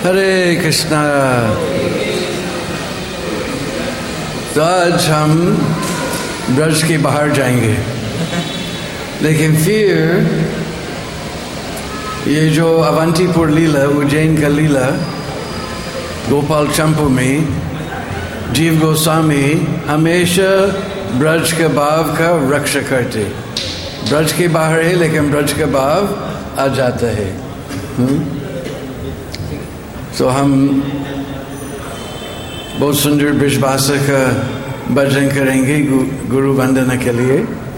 हरे कृष्णा। तो आज हम ब्रज के बाहर जाएंगे, लेकिन फिर ये जो अवंतीपुर लीला, उज्जैन का लीला, गोपाल चंपू में जीव गोस्वामी हमेशा ब्रज के भाव का रक्षा करते। ब्रज के बाहर है लेकिन ब्रज का भाव आ जाता है। तो हम बहुत सुंदर ब्रजभाषा का भजन करेंगे गुरु वंदना के लिए।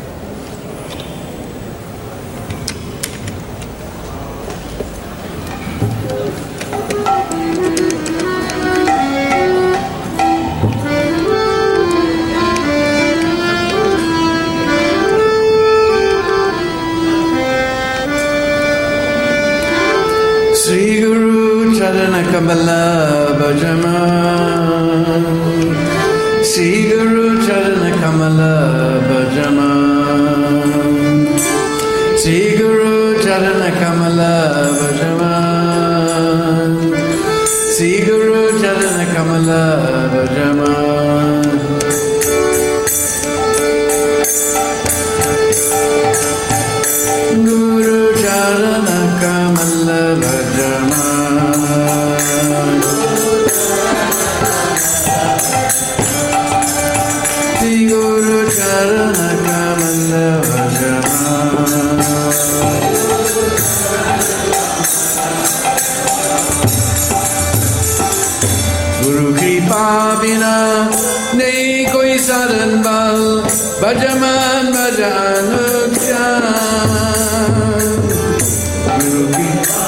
श्री गुरु चरण कमल भजमान, श्री गुरु चरण कमल भजमान, श्री गुरु चरण कमल भजमान, श्री गुरु चरण कमल भजमान। गुरु चरण कमल भजमान, श्री गुरु चरण कमल भजमान। गुरु कृपा बिना नहीं कोई साधन बल, भजमान भजन ज्ञान। गुरु कृपा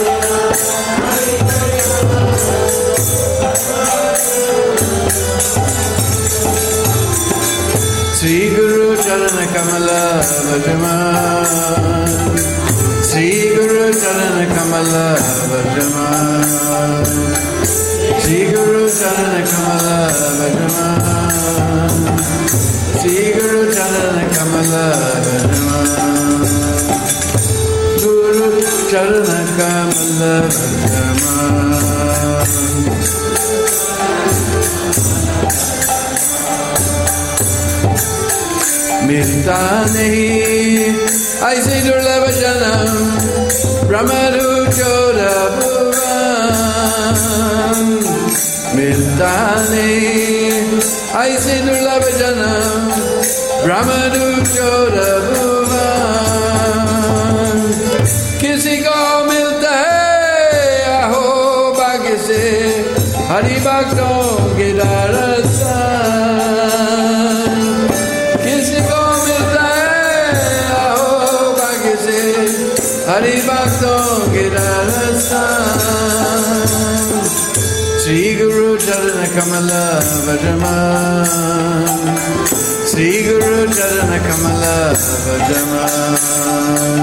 श्री गुरु चरण कमल भजमान, श्री गुरु चरण कमल भजमान, श्री गुरु चरण कमल भजमान, श्री गुरु चरण कमल भजमान। गुरु चरण कमल भजमान। मिलता नहीं ऐसे दुर्लभ जन्म, ब्रह्मरु चोरा भुवन। मिलता नहीं ऐसे दुर्लभ जन्म, ब्रह्मरु चोरा भुवन। किसी को मिलता है आहो भाग्य से, हरि भक्तों के दर्शन। किसी को मिलता है आहो भाग्य से, हरि भक्तों के दर्शन। श्री गुरु चरण कमल भजमान, श्री गुरु चरण कमल भजमान।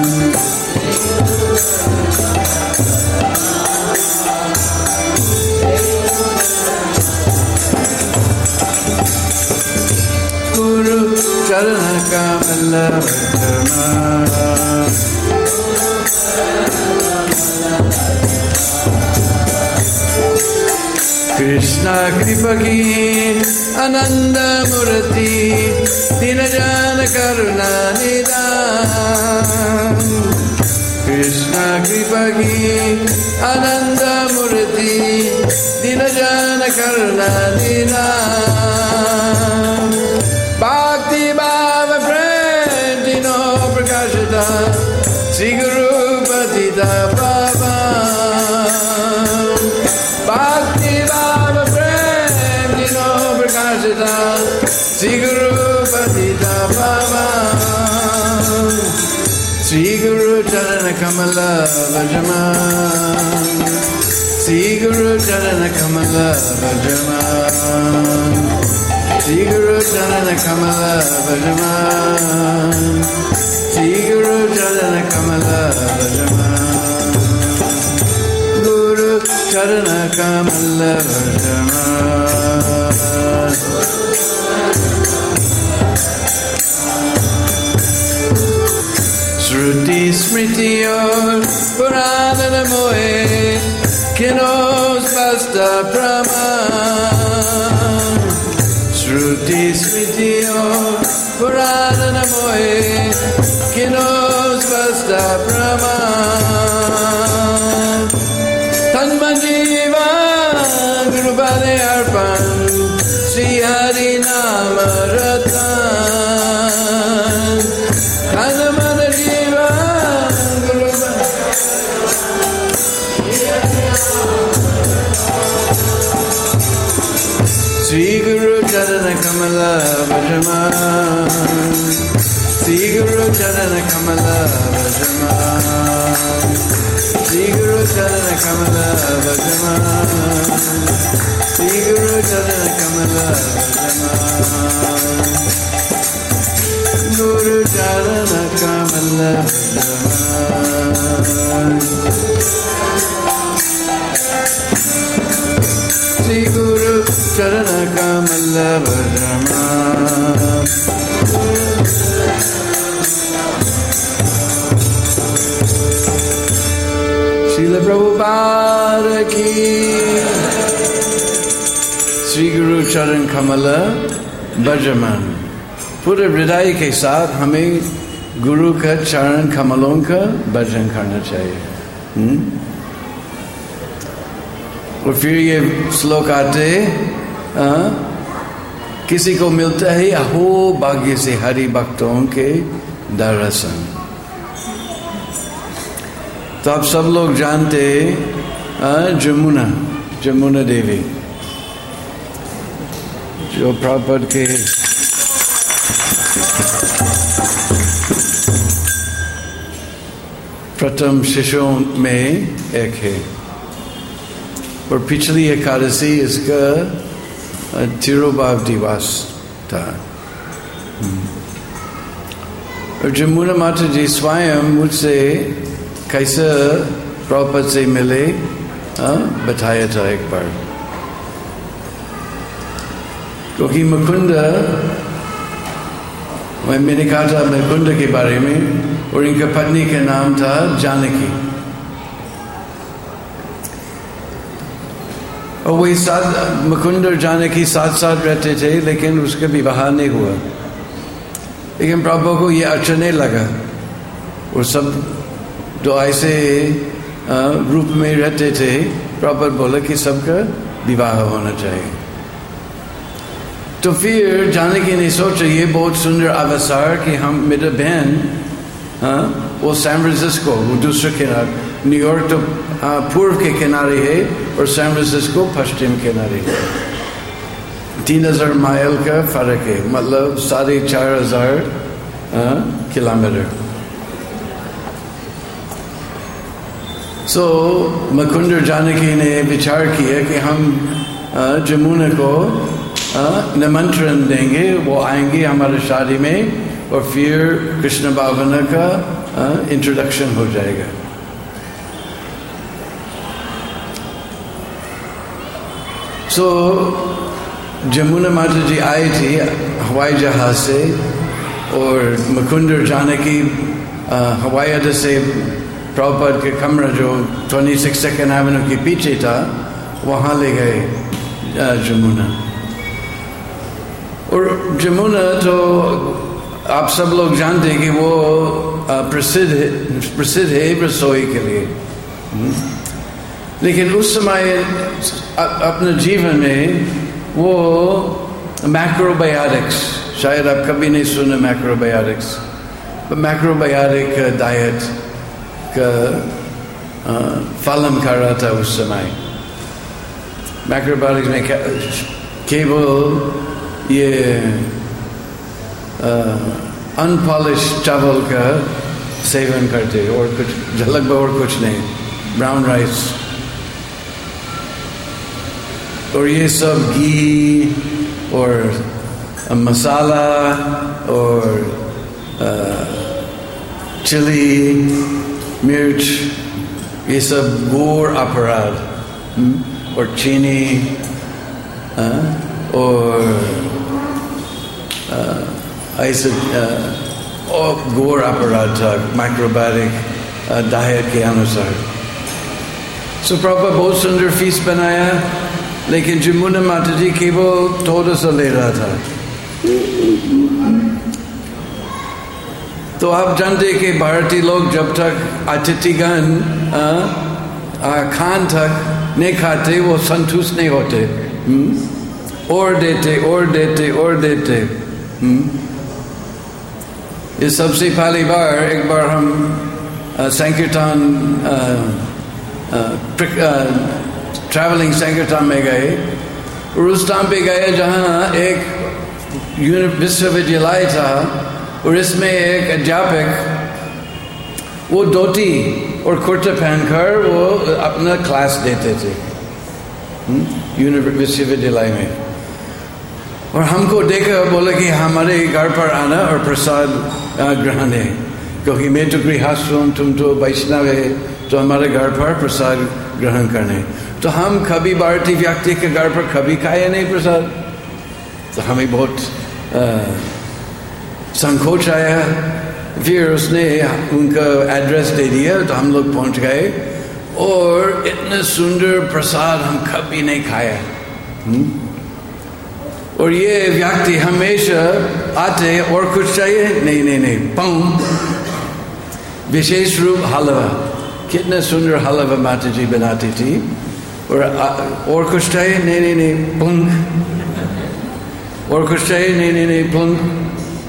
गुरु चरण कमल भजमान। कृष्ण कृपा की आनंद मूर्ति, दीन जान करुणा निदान। कृष्ण कृपा की आनंद मूर्ति, दीन जान करुणा निदान। भक्ति भाव प्रेम तीनों प्रकाशिता, श्री गुरु पतिता पावन। भक्ति भाव प्रेम तीनों प्रकाशिता, श्री गुरु पतिता पावन। श्री गुरु चरण कमल भजमान, श्री गुरु चरण कमल भजमान, श्री गुरु चरण कमल भजमान, श्री गुरु चरण कमल भजमान। गुरु चरण कमल भजमान। श्रुति स्मृति और पुराण मोहे, किनो स्पष्ट प्रमाण श्रुति स्मृतियो पुराण नमोए किनो स्पष्ट प्रमाण तन्मजीवा गुरुपादे अर्पण श्री हरि नाम रतन तन्मन जीवा श्री गुरु चरण कमल भजमान श्री गुरु चरण कमल भजमान श्री गुरु चरण कमल भजमान श्री गुरु चरण कमल भजमान गुरु चरण कमल भजमान श्री गुरु चरण कमल भजमान श्रील प्रभुपाद की श्री गुरु चरण कमल भजमान पूरे हृदय के साथ हमें गुरु का चरण कमलों का भजन करना चाहिए। और फिर ये श्लोक आते किसी को मिलता है अहो भाग्य से हरि भक्तों के दर्शन। तो आप सब लोग जानते जमुना देवी जो प्रभुपाद के प्रथम शिष्यों में एक है और पिछली एकादशी इसका तिरुभाव दिवस था। और जमुना माता जी स्वयं मुझसे कैसे प्रभुपाद से मिले बताया था एक बार। क्योंकि मुकुंद मैंने कहा था मुकुंद के बारे में और इनका पत्नी का नाम था जानकी और वही साथ मुकुंद और जानकी साथ साथ रहते थे लेकिन उसका विवाह नहीं हुआ। लेकिन प्रभु को ये अच्छा नहीं लगा और सब जो ऐसे रूप में रहते थे प्रभु बोला कि सबका विवाह होना चाहिए। तो फिर जानकी ने सोचा ये बहुत सुंदर अवसर कि हम मेरा बहन वो सैन फ्रांसिस्को वो दूसरे किनारे न्यूयॉर्क तो पूर्व के किनारे है और सैन फ्रांसिस्को पश्चिम किनारे है। 3000 माइल का फर्क है मतलब 4500 किलोमीटर। सो मुकुंद जानकी ने विचार किया कि हम जमुना को निमंत्रण देंगे वो आएंगे हमारे शादी में और फिर कृष्ण भावना का इंट्रोडक्शन हो जाएगा। सो जमुना माता जी आई थी हवाई जहाज से और मुकुंद जानकी हवाई अड्डे से प्रभुपाद के कमरा जो 26 सेकेंड एवेन्यू के पीछे था वहाँ ले गए जमुना। और जमुना तो आप सब लोग जानते हैं कि वो प्रसिद्ध है रसोई के लिए। लेकिन उस समय अपने जीवन में वो मैक्रोबायोटिक्स शायद आप कभी नहीं सुने मैक्रोबायोटिक्स मैक्रोबायोटिक डाइट का पालन कर रहा था उस समय। मैक्रोबायोटिक्स में केवल ये अनपॉलिश चावल का सेवन करते और कुछ झलक और कुछ नहीं ब्राउन राइस और ये सब घी और मसाला और चिली मिर्च ये सब घोर अपराध और चीनी और ऐसे और घोर अपराध था मैक्रोबायोटिक डाइट के अनुसार। So प्रभुपाद बहुत सुंदर फीस बनाया, लेकिन जमुना माता जी केवल थोड़ा सा ले रहा था। तो आप जानते कि भारतीय लोग जब तक अतिथिगण खान तक नहीं खाते वो संतुष्ट नहीं होते, और देते। ये सबसे पहली बार एक बार हम संकीर्तन ट्रैवलिंग संकीर्तन में गए, और उस टाइम पे गए जहाँ एक विश्वविद्यालय था, और इसमें एक अध्यापक वो धोती और कुर्ता पहनकर वो अपना क्लास देते थे विश्वविद्यालय में। और हमको देखा, बोला कि हमारे घर पर आना और प्रसाद ग्रहण है, क्योंकि मैं तो गृहस्थ हूँ, तुम तो वैष्णव है, तो हमारे घर पर प्रसाद ग्रहण करने। तो हम कभी भारतीय व्यक्ति के घर पर कभी खाए नहीं प्रसाद, तो हमें बहुत संकोच आया। फिर उसने उनका एड्रेस दे दिया, तो हम लोग पहुंच गए, और इतना सुंदर प्रसाद हम कभी नहीं खाया। और ये व्यक्ति हमेशा आते, और कुछ चाहिए? नहीं, पाँव विशेष रूप हलवा, कितना सुंदर हलवा माता जी बनाती थी। और कुछ चाहिए? नहीं, पुंग। और कुछ चाहिए? नहीं, पुंग।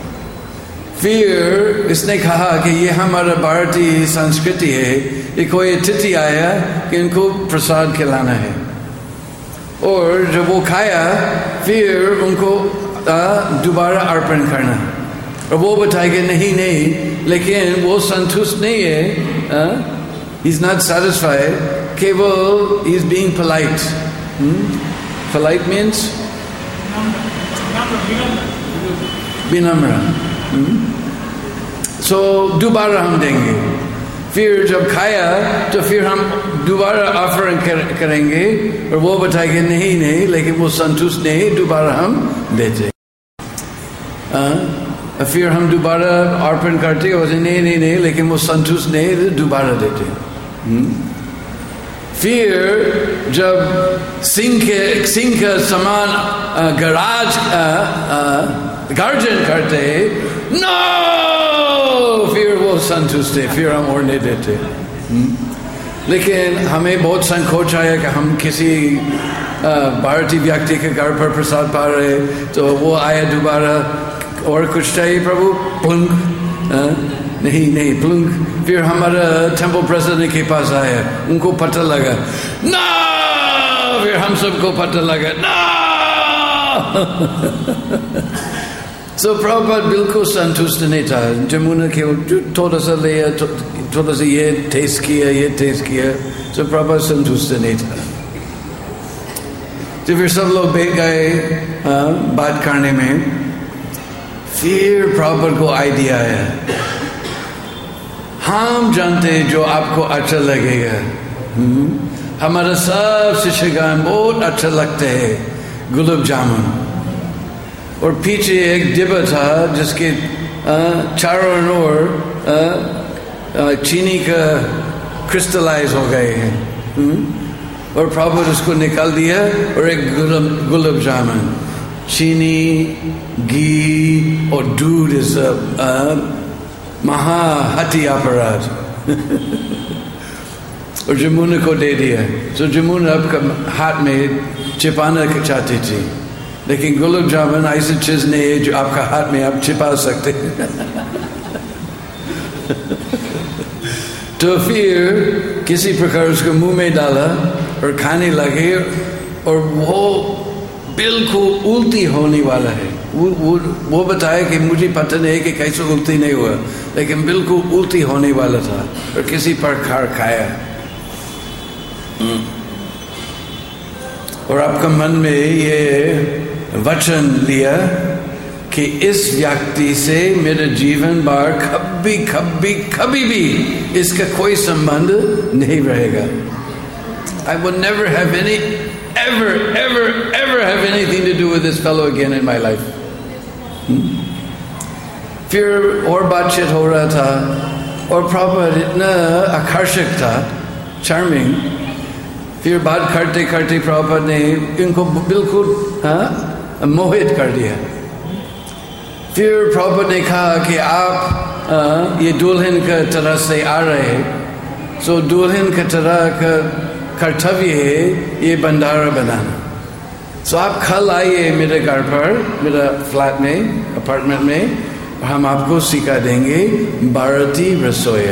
फिर इसने कहा कि ये हमारा भारतीय संस्कृति है, ये कोई अतिथि आया कि इनको प्रसाद खिलाना है। और जब वो खाया, फिर उनको दोबारा अर्पण करना। और वो बताएगा नहीं, लेकिन वो संतुष्ट नहीं है, ही इज नॉट सेटिस्फाइड, केवल ही is being polite. Polite means विनम्र। सो दोबारा हम देंगे। फिर जब खाया तो फिर हम दोबारा ऑफर करेंगे, और वो बताएंगे नहीं, लेकिन वो संतुष्ट नहीं, दोबारा हम देते। फिर हम दोबारा अर्पण करते, और नहीं, लेकिन वो संतुष्ट नहीं, दोबारा देते। फिर जब सिंह का समान गराज गर्जन करते, नो, फिर वो संतुष्ट है, फिर हम और नहीं देते। लेकिन हमें बहुत संकोच आया कि हम किसी भारतीय व्यक्ति के घर पर प्रसाद पा रहे, तो वो आया दोबारा, और कुछ चाहिए प्रभु? प्लुंग। नहीं, प्लुंग। फिर हमारा टेम्पल प्रेसिडेंट के पास आया, उनको पता लगा, ना, फिर हम सबको पता लगा, ना। So प्रभुपाद बिल्कुल संतुष्ट नहीं था। जमुना के थोड़ा सा लिया, थोड़ा सा ये टेस्ट किया, तो प्रभुपाद संतुष्ट नहीं था। तो फिर सब लोग बैठ गए बात करने में। फिर प्रभुपाद को आइडिया आया, हम जानते जो आपको अच्छा लगेगा, हमारा सब शिष्यगण बहुत अच्छा लगते है गुलाब जामुन। और पीछे एक डिब्बा था जिसके चारों ओर चीनी का क्रिस्टलाइज हो गए हैं, और प्रभुपाद उसको निकाल दिया, और एक गुलाब जामुन, चीनी, घी और दूध इस महाहति अपराध और जमुना को दे दिया। तो जमुना आपका हाथ में छिपाना चाहती थी, लेकिन गुलाब जामुन ऐसी चीज नहीं है जो आपका हाथ में आप छिपा सकते। तो फिर किसी प्रकार उसको मुंह में डाला और खाने लगे, और वो बिल्कुल उल्टी होने वाला है। वो बताया कि मुझे पता नहीं कि कैसे उल्टी नहीं हुआ, लेकिन बिल्कुल उल्टी होने वाला था, और किसी प्रकार खाया। और आपका मन में ये वचन लिया कि इस व्यक्ति से मेरे जीवन भर कभी भी इसका कोई संबंध नहीं रहेगा। I would never have ever have anything to do with this fellow again in my life. फिर और बातचीत हो रहा था, और प्रभुपाद इतना आकर्षक था, चार्मिंग, फिर बात करते करते प्रभुपाद ने इनको बिल्कुल मोहित कर दिया। फिर प्रभुपाद ने कहा कि आप ये दुल्हन का तरह से आ रहे हैं, तो दुल्हन का तरह का कर्तव्य है ये भंडारा बनाना। तो आप कल आइए मेरे घर पर, मेरा फ्लैट में, अपार्टमेंट में, हम आपको सिखा देंगे भारतीय रसोई।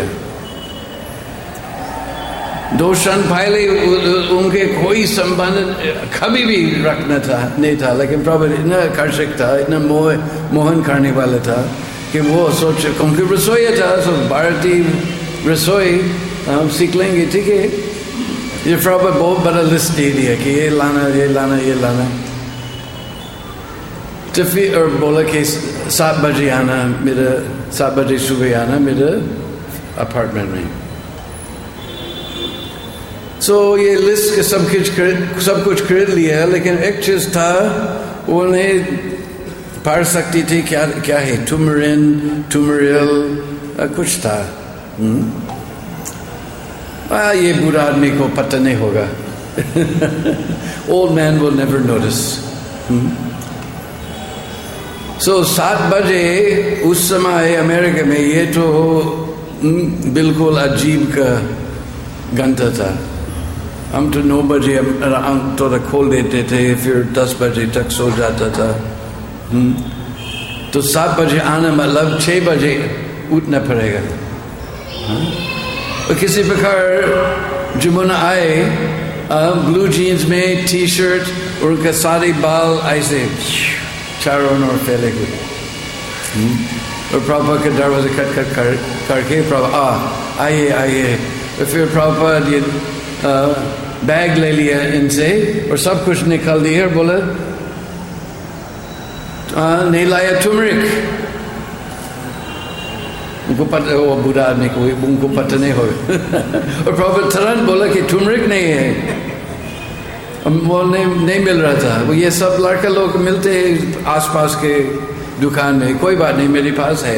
2 क्षण पहले उनके कोई संबंध कभी भी रखना था नहीं था, लेकिन प्रभु इतना आकर्षक था, इतना मोहन करने वाला था कि वो सोच, क्योंकि रसोई था, तो भारतीय रसोई हम सीख लेंगे, ठीक है। ये प्रभु बहुत बड़ा लिस्ट दे दिया कि ये लाना, ये लाना, ये लाना। तो फिर और बोला कि 7 बजे आना, मेरा 7 बजे सुबह आना मेरा अपार्टमेंट में। तो ये लिस्ट के सब कुछ खरीद लिया, लेकिन एक चीज था वो नहीं पढ़ सकती थी, क्या है, टुमरिल कुछ था। ये बुरा आदमी को पता नहीं होगा। Old man will never notice. So 7 बजे उस समय अमेरिका में ये तो बिल्कुल अजीब का घंटा था। हम तो 9 बजे आंख थोड़ा खोल देते थे, फिर 10 बजे तक सो जाता था। तो 7 बजे आना मतलब 6 बजे उठना पड़ेगा। और किसी प्रकार जमुना आए ब्लू जीन्स में, टी शर्ट, और उनका सारे बाल ऐसे चारों ओर फैले हुए, और प्रभुपाद के दरवाजे खटखट करके प्रभु आइए आइए। और फिर प्रभुपाद ये बैग ले लिया इनसे और सब कुछ निकाल दिया और बोला नहीं लाया टर्मरिक। उनको पता, वो बुरा आदमी को उनको पता नहीं होगा। और प्रभु तुरंत बोला कि टर्मरिक नहीं है, वो नहीं मिल रहा था। वो ये सब लड़का लोग मिलते हैं आसपास के दुकान में, कोई बात नहीं मेरे पास है।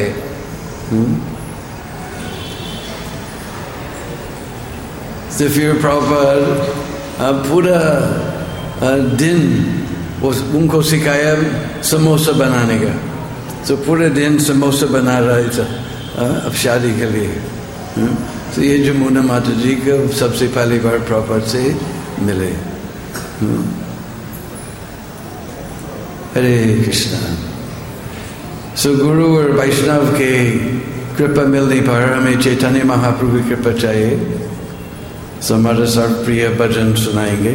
तो फिर प्रभुपाद पूरा दिन वो उनको सिखाया समोसा बनाने का। तो पूरे दिन समोसा बना रहा था अब शादी के लिए। तो ये जमुना माता जी को सबसे पहली बार प्रभुपाद से मिले। हरे कृष्णा। सो गुरु और वैष्णव के कृपा मिलने पर हमें चैतन्य महाप्रभु की कृपा चाहिए। सो हमारा सर्वप्रिय भजन सुनाएंगे।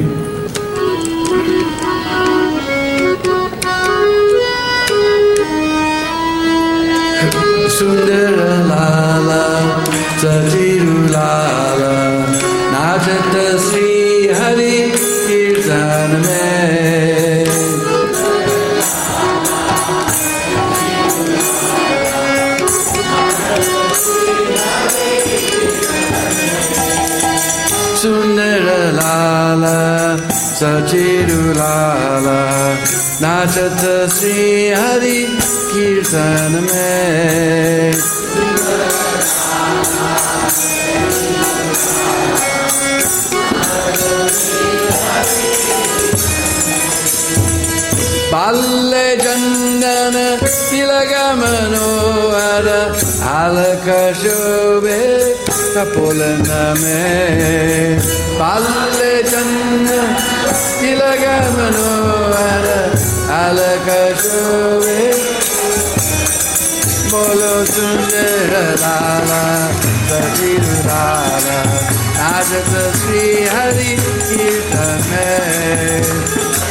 सुंदर लाला सजीरु लाला नाचत श्री हरि कीर्तन में। सुंदर लाला सजीरु लाला नाचत श्री हरि कीर्तन में। बाल्य चंदन तिलक मनोहर आलक शोभे कपोलन में। बाल्य चंदन तिलक मनोहर आलक शोभे। बोलो सुंदर लाला सजीरु लाला नाचत श्री हरि कीर्तन में।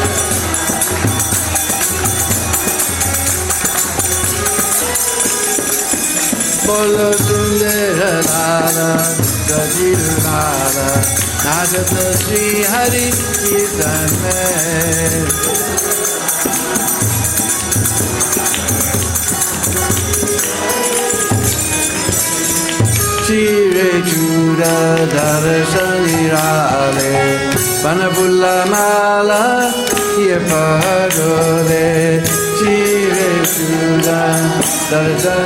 बोलो सुंदर लाला सजीरु लाला नाचत श्री हरि कीर्तन में। चिरे चूड़ा दर्शन निराले बनबुल्ला माला ये पगोले। चिरे चूड़ा दर्शन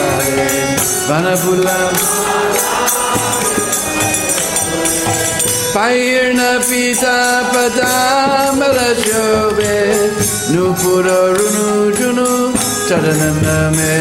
निराले बनबुल्ला Pairna pita padamala shove Nupura runu junu charaname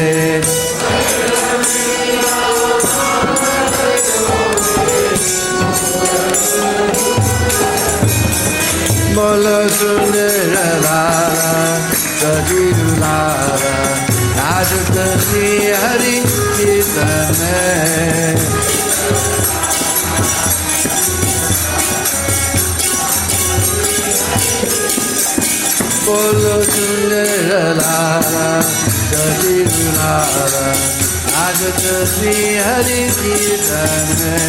Bola sundara lara Kadiru lara Najata Sri Hari Kirtane Bolo sundara lara Kadiru lara Najata Sri Hari Kirtane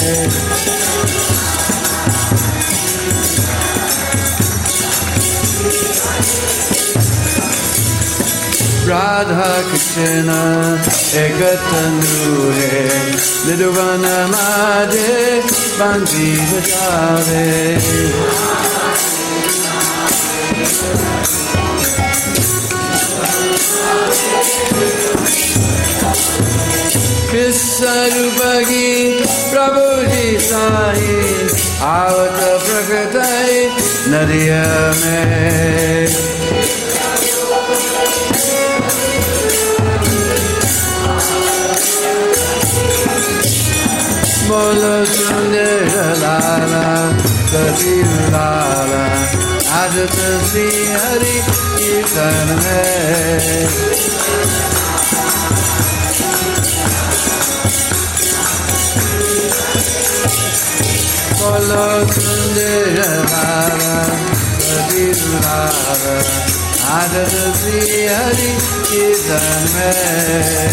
Radha Krishna Ekatanu hai Nirvana Madhe Banji Bajave Krishna Rupagi Prabhuji Sai Avata Prakatai Nariya Mein Bolo sundara lala, kadiru lala, ajata Sri Hari Kirtan hai. Bolo sundara lala, kadiru lala, ajata Sri Hari Kirtan hai.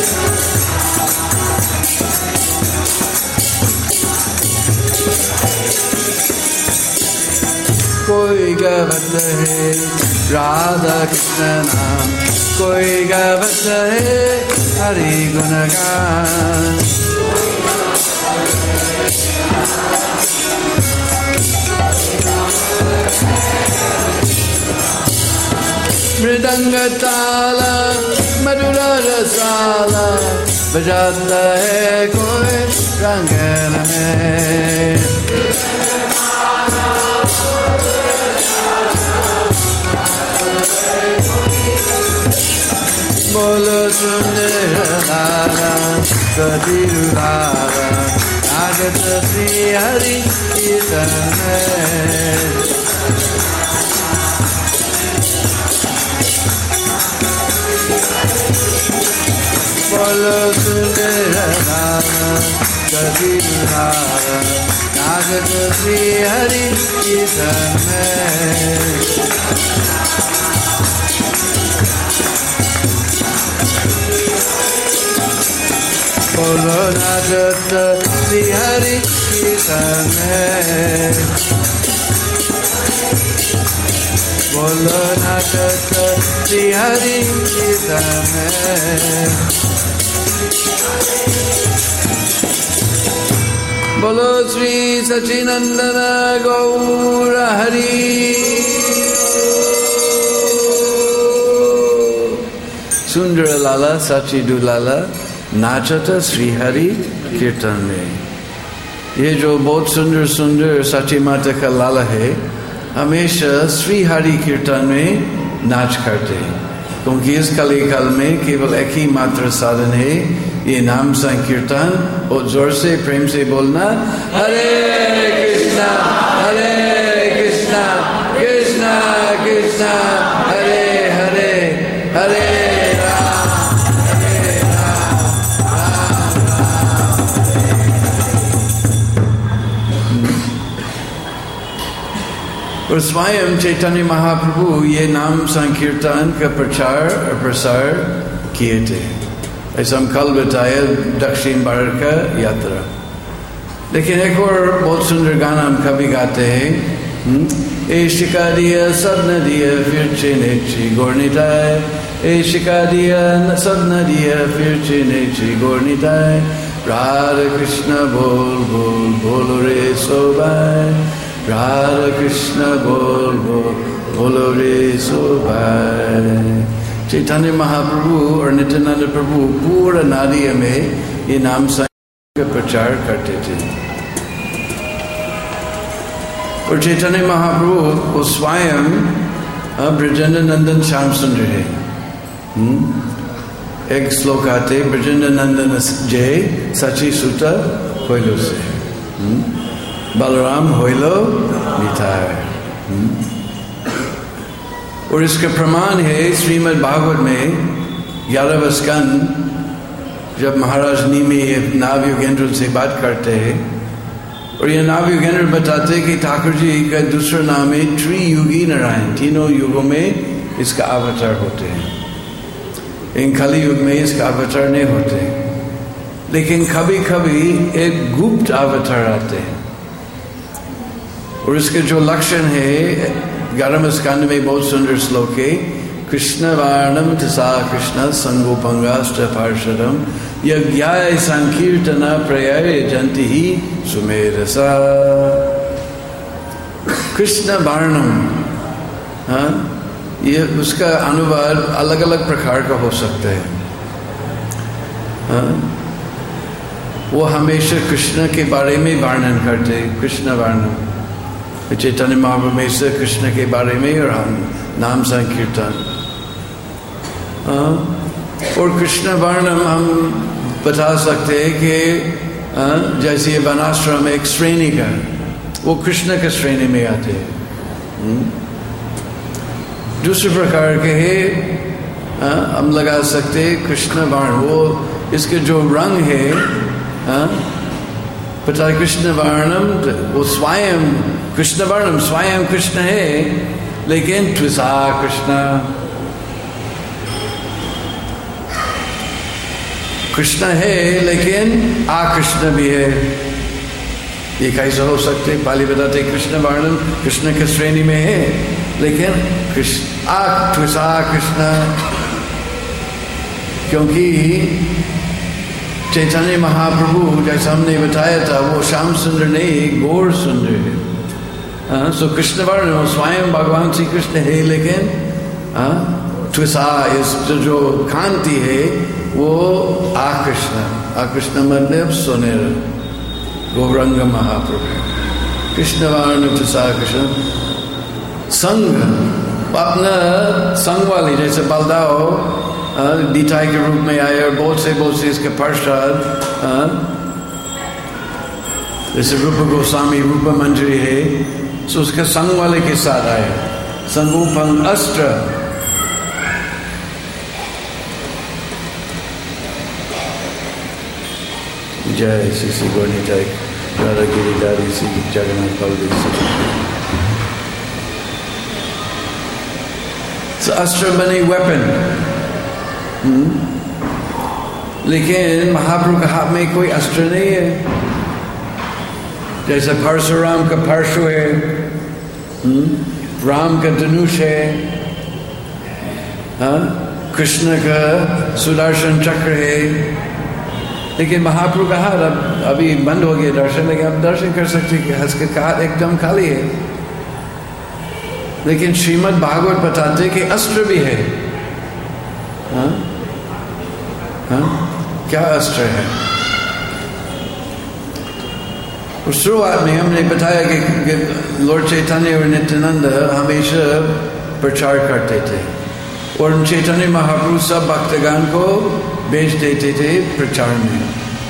कोई गावत है राधा कृष्ण नाम कोई गावत है हरि गुणगान मृदंग ताला मधुर रसाला बजाता है कोई रंगन में Bolo sundara lala, kadiru lala, ajata Sri Hari Kirtan hai. Bolo sundara lala, kadiru lala, ajata Sri Hari Kirtan hai. Bolo najata Sri Hari Kirtan hai. Bolo najata Sri Hari Kirtan hai. Bolo Sri Sachinandana Gaura Hari Sundara Lala Sachidu Lala नाचता श्री हरि कीर्तन में ये जो बहुत सुंदर सुंदर सची माता का लाला है हमेशा श्री हरि कीर्तन में नाच करते हैं क्योंकि इस कली काल में केवल एक ही मात्र साधन है ये नाम संकीर्तन और जोर से प्रेम से बोलना हरे कृष्णा कृष्णा कृष्णा हरे हरे हरे और स्वयं चैतन्य महाप्रभु ये नाम संकीर्तन का प्रचार और प्रसार किए थे ऐसा हम कल बताया दक्षिण भारत का यात्रा लेकिन एक और बहुत सुंदर गाना हम कभी गाते हैं ए शिकारिया सदनदिया फिर चेनेची गोरनिताय ए शिकारिया सदनदिया फिर चेनेची गोरनिताय राधा कृष्ण बोल बोल बोलो रे सोबाय राधा कृष्ण बोल बोल बोलो रे सोबाय चैतन्य महाप्रभु और नित्यानंद प्रभु पूरा नारिया में ये नाम का प्रचार करते थे और चैतन्य महाप्रभु वो स्वयं ब्रजेंद्र नंदन श्याम सुंदर है। एक श्लोक आते ब्रजेंद्र नंदन जय सची सुत होइलो से, बलराम होइलो मिठाई। और इसका प्रमाण है श्रीमद् भागवत में 11वां स्कंद, जब महाराज नीमी नाभ योगेंद्र से बात करते हैं और ये नाभ योगेंद्र बताते हैं कि ठाकुर जी का दूसरा नाम है त्रियुगी नारायण, तीनों युगों में इसका अवतार होते हैं। इन कली युग में इसका अवतार नहीं होते, लेकिन कभी कभी एक गुप्त अवतार आते हैं और इसके जो लक्षण है 11वें स्कंद में बहुत सुंदर श्लोक है, कृष्ण वाणम तसा कृष्ण संगोपंगाष्ट पार्षदम यज्ञाय संकीर्तना प्रयाय जंति ही सुमेरसा। कृष्ण वर्णम, हाँ, ये उसका अनुवाद अलग अलग प्रकार का हो सकता है। हाँ, वो हमेशा कृष्ण के बारे में वर्णन करते हैं, कृष्ण वर्णन। चैतन्य महाप्रभु में से कृष्ण के बारे में और हम नाम संकीर्तन। और कृष्ण वर्णन हम बता सकते हैं कि जैसे वनाश्रम एक श्रेणी का, वो कृष्ण के श्रेणी में आते हैं। दूसरे प्रकार के है हम लगा सकते हैं कृष्ण वर्ण, वो इसके जो रंग है पता है कृष्ण वर्णम, वो स्वयं कृष्ण वर्णम स्वयं कृष्ण है, लेकिन त्रिसा कृष्ण, कृष्ण है लेकिन कृष्ण भी है। ये कैसे हो सकते? पाली बताते कृष्ण वर्णम कृष्ण के श्रेणी में है, लेकिन त्रिसा कृष्ण, क्योंकि चैतन्य महाप्रभु जैसा हमने बताया था वो श्याम सुंदर नहीं, गौर सुंदर है। सो कृष्ण वर्ण स्वयं भगवान श्री कृष्ण है, लेकिन त्रिसा इस जो कांति है वो आकृष्ण, आकृष्ण मतलब सोनेर गौरंग महाप्रभु। कृष्ण वर्ण त्रिसा कृष्ण संग, अपना संग वाली जैसे बलदाव दीठाई के रूप में आए और बहुत से इसके पश्चात जैसे रूप गोस्वामी रूप मंजरी है, तो उसके संग वाले के साथ आए, संगोपंग अस्त्र। जय श्री श्री गौरी जय राधा गिरिधारी श्री जगन्नाथ बलदेव। अस्त्र बने वेपन, लेकिन महाप्रभु के हाथ में कोई अस्त्र नहीं है। जैसे परशुराम का परशु है, राम का धनुष है, कृष्ण का सुदर्शन चक्र है, लेकिन महाप्रभु का हाथ अभी बंद हो गया दर्शन, लेकिन आप दर्शन कर सकते हैं कि हंस के हाथ एकदम खाली है। लेकिन श्रीमद् भागवत बताते कि अस्त्र भी है। क्या अस्त्र है? शुरुआत में हमने बताया कि लॉर्ड चैतन्य और नित्यानंद हमेशा प्रचार करते थे और चैतन्य महाप्रभु सब भक्तगण को भेज देते थे प्रचार में,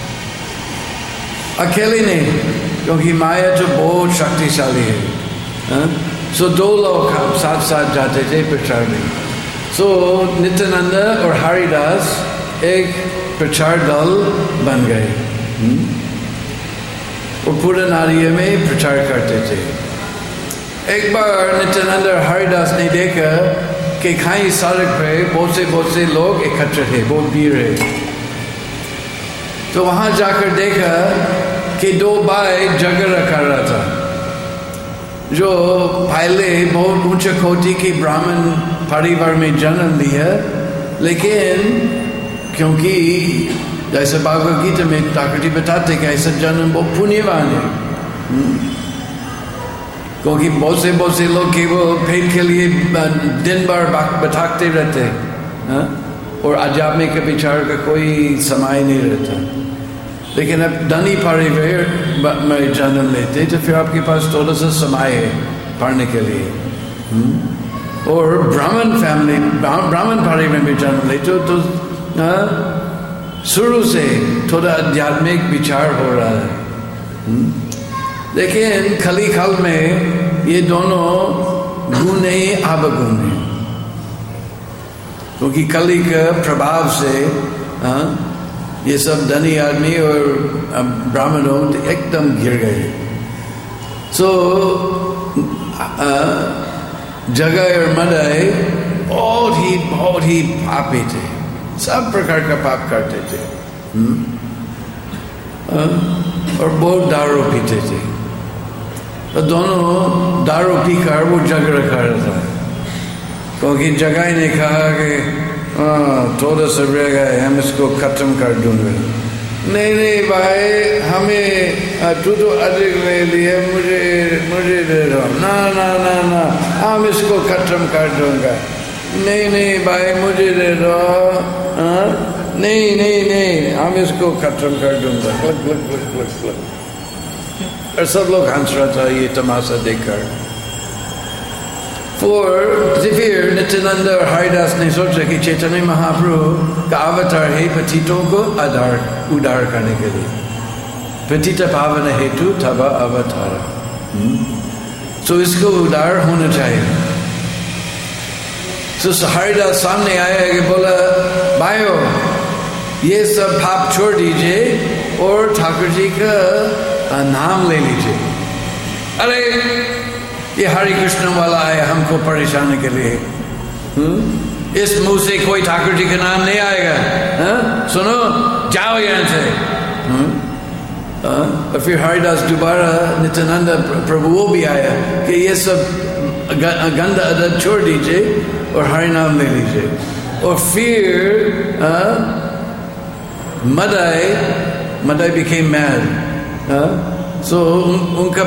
अकेले नहीं, क्योंकि माया तो बहुत शक्तिशाली है। सो दो लोग साथ साथ जाते थे प्रचार में। सो नित्यानंद और हरिदास एक प्रचार दल बन गए और पूरे नारिया में प्रचार करते थे। एक बार नित्यानंद और हरिदास ने देखा कि कहीं सड़क पे बहुत से लोग इकट्ठे थे, बहुत भीड़ है। तो वहां जाकर देखा कि दो भाई झगड़ा कर रहा था, जो पहले बहुत ऊंचे कोटि के ब्राह्मण परिवार में जन्म लिया, लेकिन क्योंकि जैसे भागवत गीता में ठाकुर जी बताते कि ऐसा जन्म बहुत पुण्यवान है, क्योंकि बहुत से लोग केवल पेट के लिए दिन भर भटकते रहते हैं और अध्यात्म के विचार का कोई समय नहीं रहता। लेकिन अब धनी परिवार में जन्म लेते तो फिर आपके पास थोड़ा सा समय है पढ़ने के लिए। और ब्राह्मण फैमिली, ब्राह्मण परिवार में जन्म लेते तो शुरू से थोड़ा आध्यात्मिक विचार हो रहा है। लेकिन खली खल में ये दोनों गुण नहीं अवगुण है, क्योंकि कली के प्रभाव से ये सब धनी आदमी और ब्राह्मणों एकदम गिर गए। सो जगह और मदय बहुत ही पापी थे, सब प्रकार का पाप करते थे। और बहुत दारू पीते थे, तो दोनों दारू पीकर वो झगड़ा कर रहा था, क्योंकि जगह ने कहा कि थोड़ा सा रह गए, हम इसको खत्म कर दूंगे। नहीं भाई, हमें तू तो अधिक ले लिए, मुझे दे दो। ना, हम इसको खत्म कर दूंगा। नहीं भाई, मुझे दे दो। नहीं, हम इसको खत्म कर दूंगा। क्लक। और सब लोग हंस रहा था ये तमाशा देखकर। फिर नित्यानंद और हरिदास ने सोचा कि चैतन्य महाप्रभु का अवतार है पतितों को उद्धार करने के लिए, पतित पावन हेतु तब अवतार, तो इसको उद्धार होना चाहिए। तो हरिदास सामने आया कि बोला, भाइयों ये सब पाप छोड़ दीजिए और ठाकुर जी का नाम ले लीजिए। अरे ये हरे कृष्ण वाला है हमको परेशान के लिए, इस मुंह से कोई ठाकुर जी का नाम नहीं आएगा। सुनो, जाओ यहाँ से। और फिर हरिदास दोबारा नित्यानंद प्रभु वो भी आया कि ये सब गंदा आदत छोड़ दीजिए और हरि नाम ले लीजिए। और फिर मदय became mad। So उनका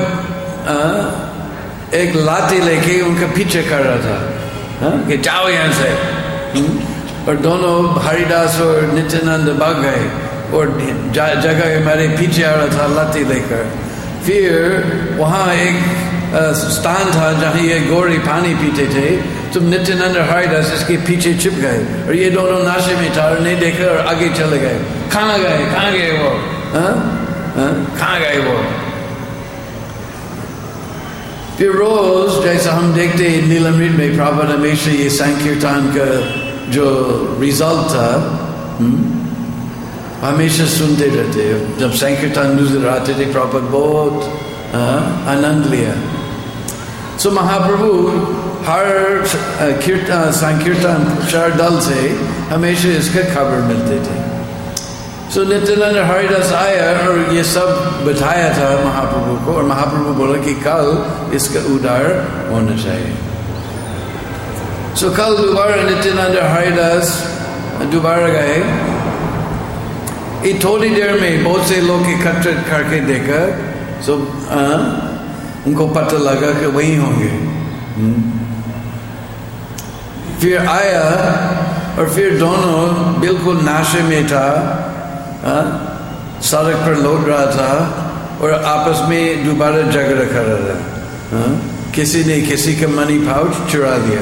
एक लाठी लेके उनका पीछे कर रहा था कि जाओ यहाँ से। और दोनों हरिदास और नित्यानंद भाग गए और जगह हमारे पीछे आ रहा था लाठी लेकर। फिर वहाँ एक स्थान था जहाँ ये गौरी पानी पीते थे, तो नित्यानंद और हरिदास इसके पीछे छिप गए और ये दोनों नाशे में था और नहीं देखा और आगे चले गए। कहाँ गए वो? कहाँ गए वो? फिर रोज जैसा हम देखते हैं नीलामृत में प्रभुपाद हमेशा ये संकीर्तन का जो रिजल्ट था हमेशा सुनते रहते। जब संकीर्तन नजर आते थे प्रभुपाद बहुत आनंद लिया। सो महाप्रभु हर संकीर्तन प्रचार दल से हमेशा इसका खबर मिलते थे। सो नित्यानंद हरिदास आया और ये सब बताया था महाप्रभु को, और महाप्रभु बोला कि कल इसका उद्धार होना चाहिए। सो कल दोबारा नित्यानंद हरिदास दोबारा गए। ये थोड़ी देर में बहुत से लोग एकत्रित करके देखा, सो उनको पता लगा कि वही होंगे। फिर आया और फिर दोनों बिल्कुल नाशे में था, सड़क पर लौट रहा था और आपस में दोबारा झगड़ा कर रहा था। किसी ने किसी का मनी पाउच चुरा लिया।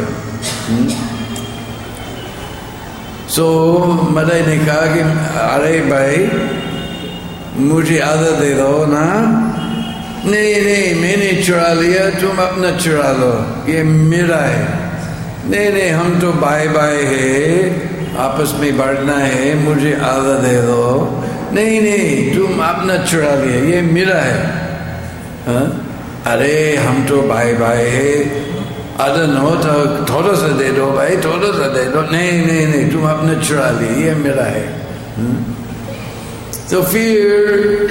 सो मदय ने कहा कि अरे भाई मुझे आधा दे दो ना। नहीं मैंने चुरा लिया, तुम अपना चुरा लो, ये मेरा है। नहीं हम तो भाई है, आपस में बांटना है, मुझे आधा दे दो। नहीं तुम अपना चुरा लिया, ये मेरा है। अरे हम तो भाई है, आधा न हो तो थोड़ा सा दे दो भाई, थोड़ा सा दे दो। नहीं तुम अपना चुरा लिया, ये मेरा है। तो फिर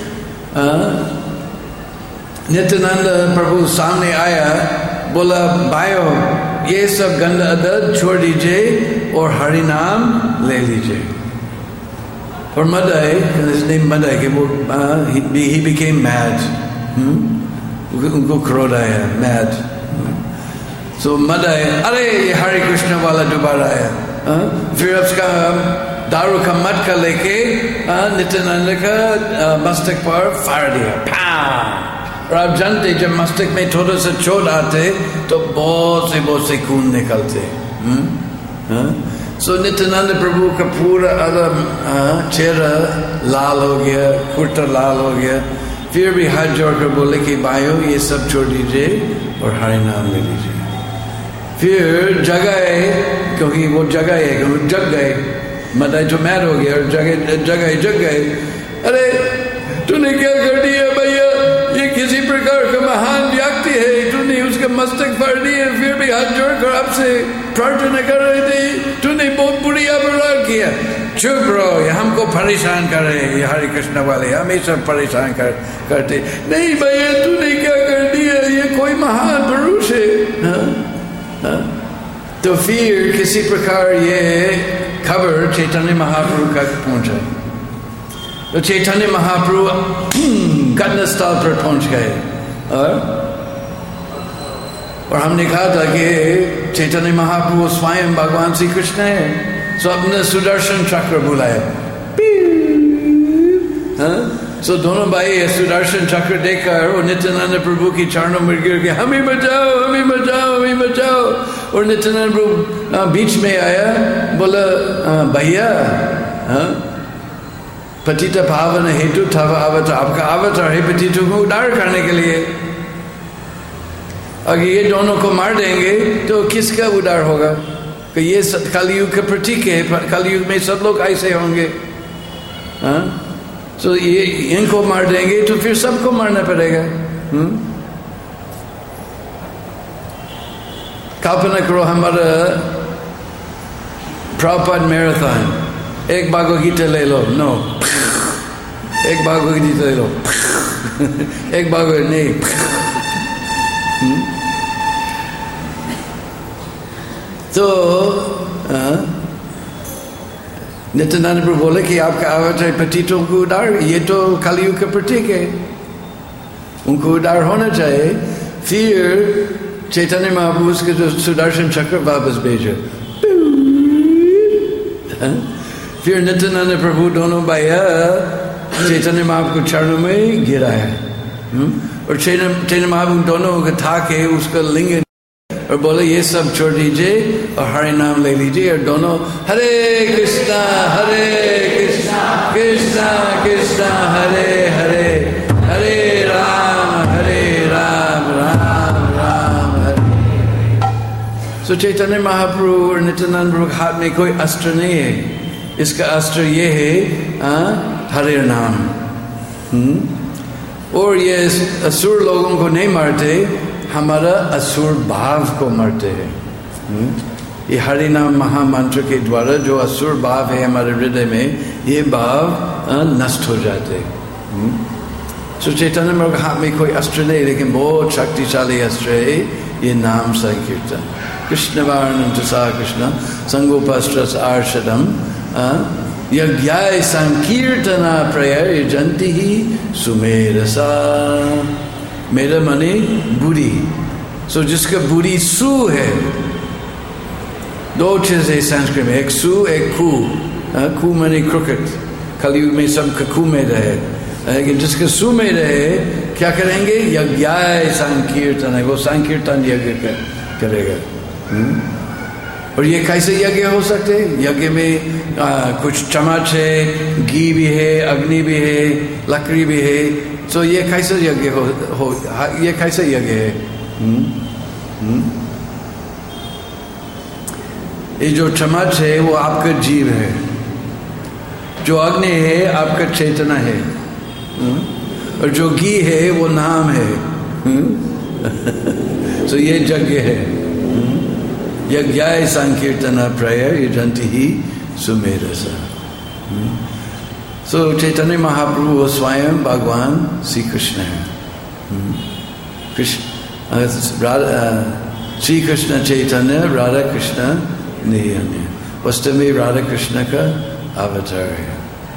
नित्यानंद प्रभु सामने आया, बोला भाइयों ये सब गंदा आदत छोड़ दीजिए और हरि नाम ले लीजिए। और मदय के वो he became mad, उनको क्रोध आया, mad। सो मदय, अरे ये हरे कृष्ण वाला दोबारा आया। फिर उसका दारू का मटका लेके नित्यानंद का मस्तक पर फाड़ दिया। और आप जानते जब मस्तक में थोड़ा सा चोट आते तो बहुत से खून निकलते। सो नित्यानंद प्रभु का पूरा चेहरा लाल हो गया, कुर्ता लाल हो गया। फिर भी हाथ जोड़कर बोले कि भाइयों ये सब छोड़ दीजिए और हरि नाम ले लीजिए। फिर जगाए, क्योंकि वो जगाए, जग गए, मदाई तो मैर हो गया और जग गए। अरे तूने क्या कर दिया भैया, ये किसी प्रकार का महान व्यक्ति है, तूने उसका मस्तक फाड़ दिया, फिर भी हाथ जोड़कर आपसे प्रार्थना कर रहे थे, तूने बहुत बुरी अपराध किया। चुप रहो, ये हमको परेशान कर रहे हैं, ये हरे कृष्ण वाले हमेशा परेशान करते। नहीं भैया तूने क्या कर दिया, ये कोई महान पुरुष है। तो फिर किसी प्रकार ये खबर चैतन्य महाप्रभु तक पहुंचा। तो चैतन्य महाप्रभु घटनास्थल पर पहुंच गए और हमने कहा था कि चैतन्य महाप्रभु स्वयं भगवान श्री कृष्ण है। सो अपने सुदर्शन चक्र बुलाया। सो दोनों भाई सुदर्शन चक्र देखकर और नित्यानंद प्रभु की चरणों में गिर के हमें बचाओ, हमें बचाओ, हमें बचाओ। और नित्यानंद प्रभु बीच में आया, बोला भैया पतित पावन हेतु था अवतार, आपका अवतार है पतितों को उद्धार करने के लिए। अगर ये दोनों को मार देंगे तो किसका उद्धार होगा? कि ये कलयुग का प्रतीक है, कलयुग में सब लोग ऐसे होंगे। तो ये इनको मार देंगे तो फिर सबको मारना पड़ेगा। कल्पना करो हमारा प्रभुपाद मैराथन, एक भगवद गीता ले लो, नो, एक भगवद गीता ले लो, एक भगवद नहीं। तो नित्यानंद प्रभु बोले कि आपका अवतार पतितों को उद्धार, ये तो कलयुग का प्रतीक है, उनको उद्धार होना चाहिए। फिर चैतन्य महाप्रभु उसके जो सुदर्शन चक्र वापस भेजे। फिर नित्यानंद प्रभु दोनों भैया चैतन्य महाप्रभु चरणों में गिरा है और चैतन्य महाप्रभु दोनों के था के उसका लिंग और बोले ये सब छोड़ दीजिए और हरे नाम ले लीजिए। और दोनों हरे कृष्णा कृष्णा कृष्णा हरे हरे, हरे राम राम राम हरे। सो चैतन्य महाप्रभु और नित्यानंद प्रभु हाथ में कोई अस्त्र नहीं है, इसका अस्त्र ये है हरे नाम। और ये असुर लोगों को नहीं मारते, हमारा असुर भाव को मरते हैं। ये हरि नाम महामंत्र के द्वारा जो असुर भाव है हमारे हृदय में, ये भाव नष्ट हो जाते हैं। सो चैतन्य महाप्रभु हाथ में कोई अस्त्र नहीं, लेकिन बहुत शक्तिशाली अस्त्र है ये नाम संकीर्तन। कृष्ण वारणम सा कृष्ण संगोपास्त्र आर्षदम यज्ञाय संकीर्तना प्रयजन्ति ही सुमेरसा। मेरा मने बुरी, सो जिसका बुरी सु है, दो चीज है संस्कृत में, एक सु एक खू। खू मने क्रिकेट, कलयुग में सब खू में रहे, लेकिन जिसके सु में रहे क्या करेंगे? यज्ञाय संकीर्तन है, वो संकीर्तन यज्ञ करेगा। और ये कैसे यज्ञ हो सकते? यज्ञ में कुछ चम्मच है, घी भी है, अग्नि भी है, लकड़ी भी है। तो ये कैसे यज्ञ हो ये कैसे यज्ञ है? ये जो चम्मच है वो आपका जीव है, जो अग्नि है आपका चेतना है, और जो घी है वो नाम है। तो ये यज्ञ है। यज्ञाय संकीर्तना प्रयजन्ति ही सुमेरसा। सो चैतन्य महाप्रभु स्वयं भगवान श्री कृष्ण है। श्री कृष्ण चैतन्य राधा कृष्ण नहीं अन्य, वास्तव में राधा कृष्ण का अवतार है।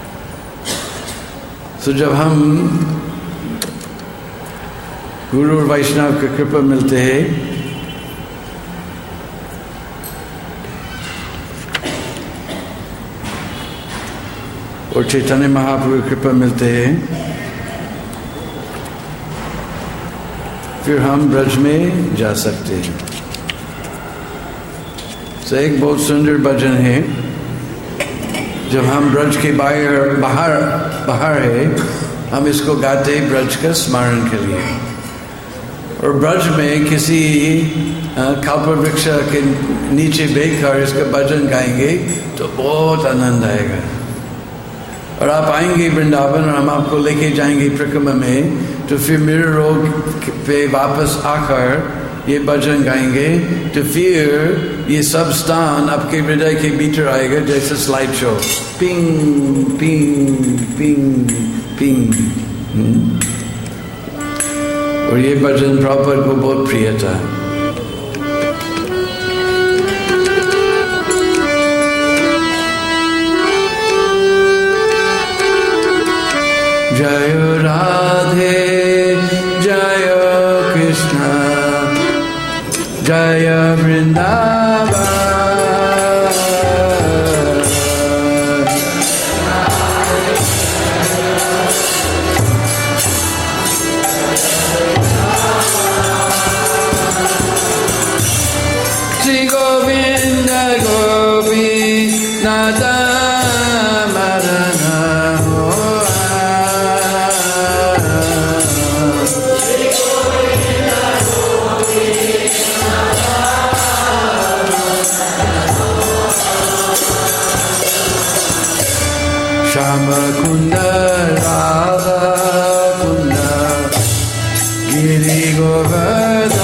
तो जब हम गुरु और वैष्णव की कृपा मिलते हैं, और चैतन्य महाप्रभु कृपा मिलते हैं, फिर हम ब्रज में जा सकते हैं। तो एक बहुत सुंदर भजन है, जब हम ब्रज के बाहर है, हम इसको गाते ब्रज का स्मरण के लिए। और ब्रज में किसी कल्प वृक्ष के नीचे बैठकर इसका भजन गाएंगे तो बहुत आनंद आएगा। और आप आएंगे वृंदावन और हम आपको लेके जाएंगे परिक्रमा में, तो फिर मेरे रोग पे वापस आकर ये भजन गाएंगे, तो फिर ये सब स्थान आपके हृदय के भीतर आएगा जैसे slide show, ping ping ping ping. और ये भजन प्रभुपाद को बहुत प्रिय था। जय राधे जय कृष्ण जय वृंदावन, श्री गोविंद गोपीनाथ मदन श्याम कुंद राधा कुंद गिरि गोवर्धन,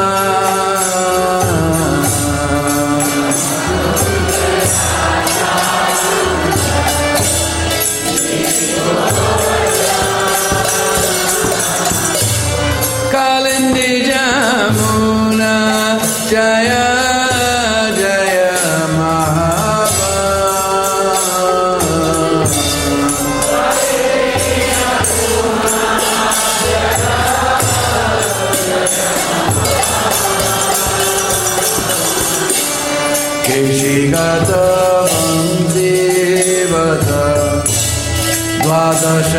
कालिंदी जमुना जय जय केशिगत वंदेवत द्वादश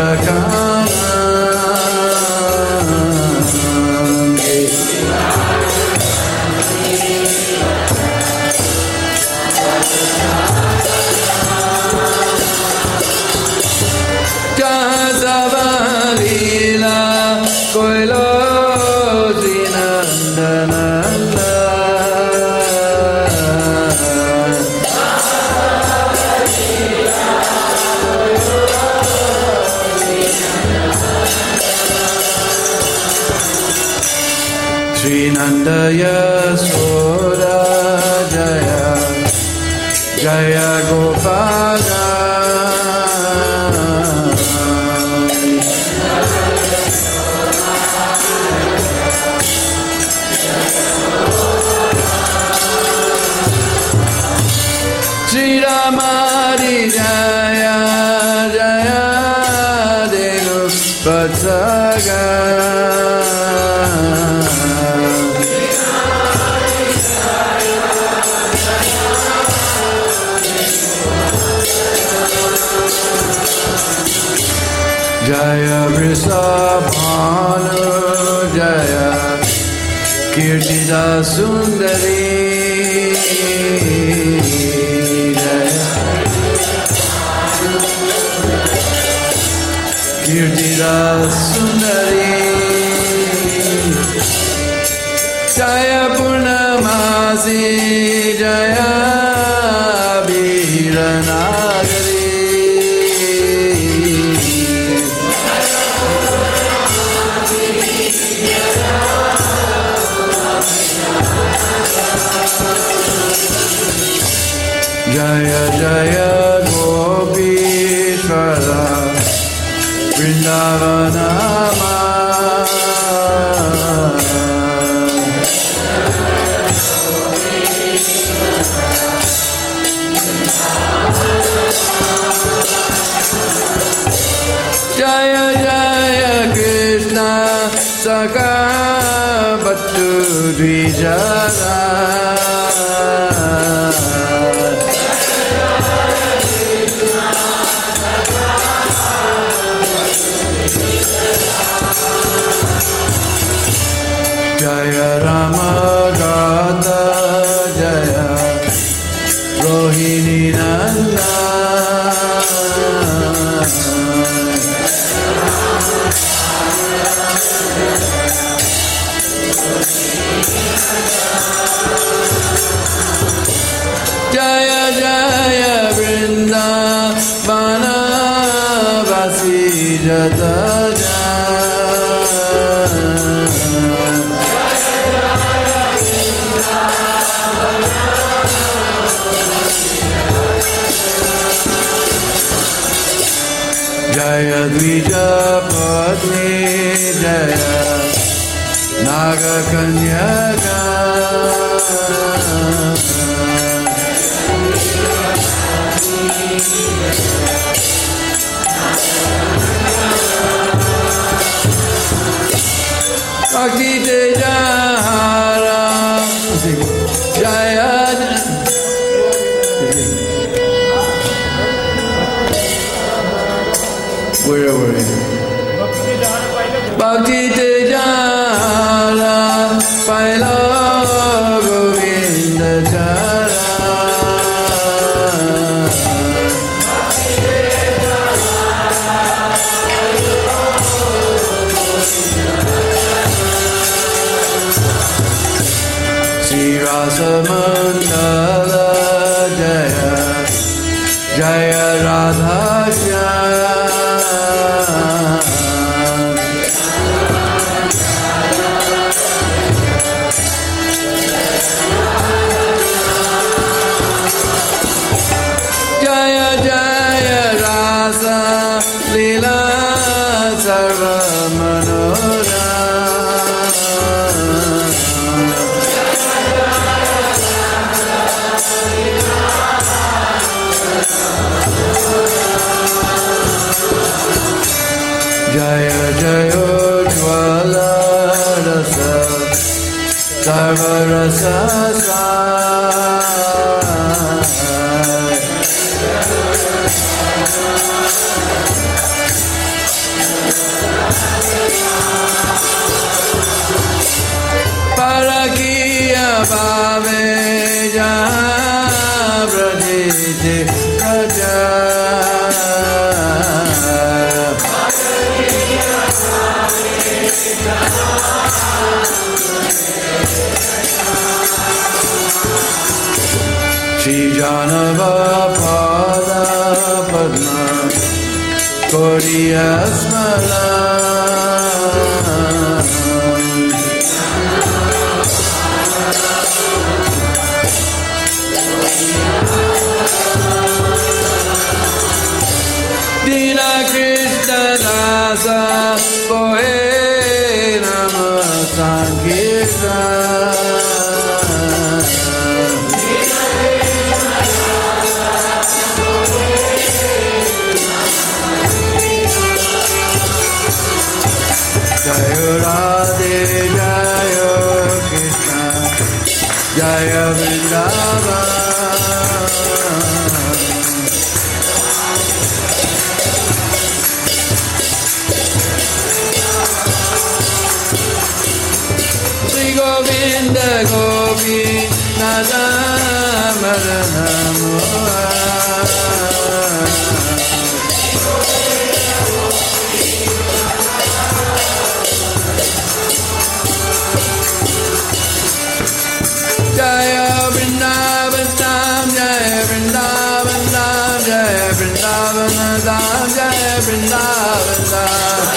लीला कोयलो नंदन श्री नंद यशोदा जय जय गोपाल, श्री रामारि जय जय देव पथगा, जय वृषभानु जय कीर्तिदा सुंदरी, कीर्तिदा सुंदरी, जय पूर्णमासी जय वीरनागरी, जय जय गोपीश्वर वृंदावन जय जय कृष्ण सखा बट्टू द्विजरा, Jaya Jaya Vrindavana Vasi Jata Jaya Dvija Padme Jaya Naga Kanyaka Bhakti Tejahara Jaya Where are we? Bhakti Tejahara Paila Govinda Chara Rasamandala Jaya Jaya Radha Jaya Jaya Rasa Lila Sarva Manora Jaya Jaya Jwala Rasa Sarva Rasa Parakiya Bhave Jaha Brajite Raja Shri Janava Pada Padma Koriya Smala Dina Krishna Dasa Pohe Nama Sankirtan Jaya Radhe Jaya Krishna Jaya Vrindavan Sri Govinda Gopi Nada Marana Moha Jaya Vrindavan Dham Jaya Vrindavan Dham Jaya Vrindavan Dham Jaya Vrindavan Dham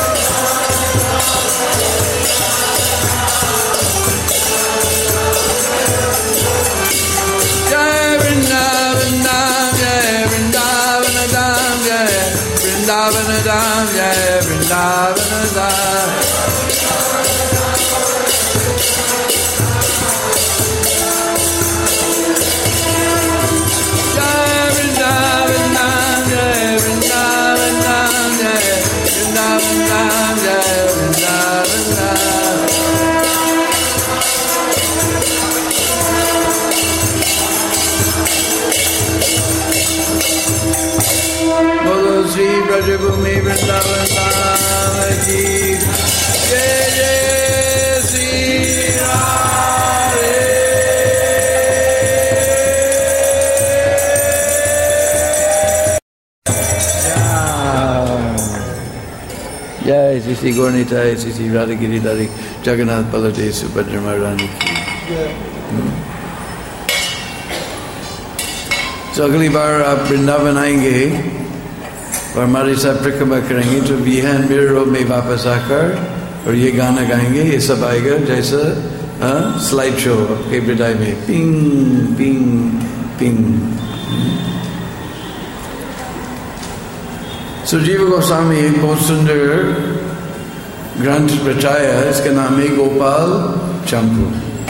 Jaya Vrindavan Dham Jaya Vrindavan Dham Jaya Vrindavan Dham Jaya Vrindavan Dham Bolo Sri Brajabhumi Vrindavan Dham Ki Jai Jai Sri Radhe Jai Sri Sri Gaurnitai Sri Sri Radha Giridhari Jagannath Baladev Subhadra Maharani Ki तो अगली बार आप वृंदावन आएंगे और हमारे साथ परिक्रमा करेंगे तो बिहान मेरे रोड में वापस आकर और ये गाना गाएंगे, ये सब आएगा जैसा स्लाइड शो के विदाई में, ping ping ping. Sujeev Goswami एक बहुत सुंदर ग्रंथ रचाया, इसका नाम है गोपाल चंपू।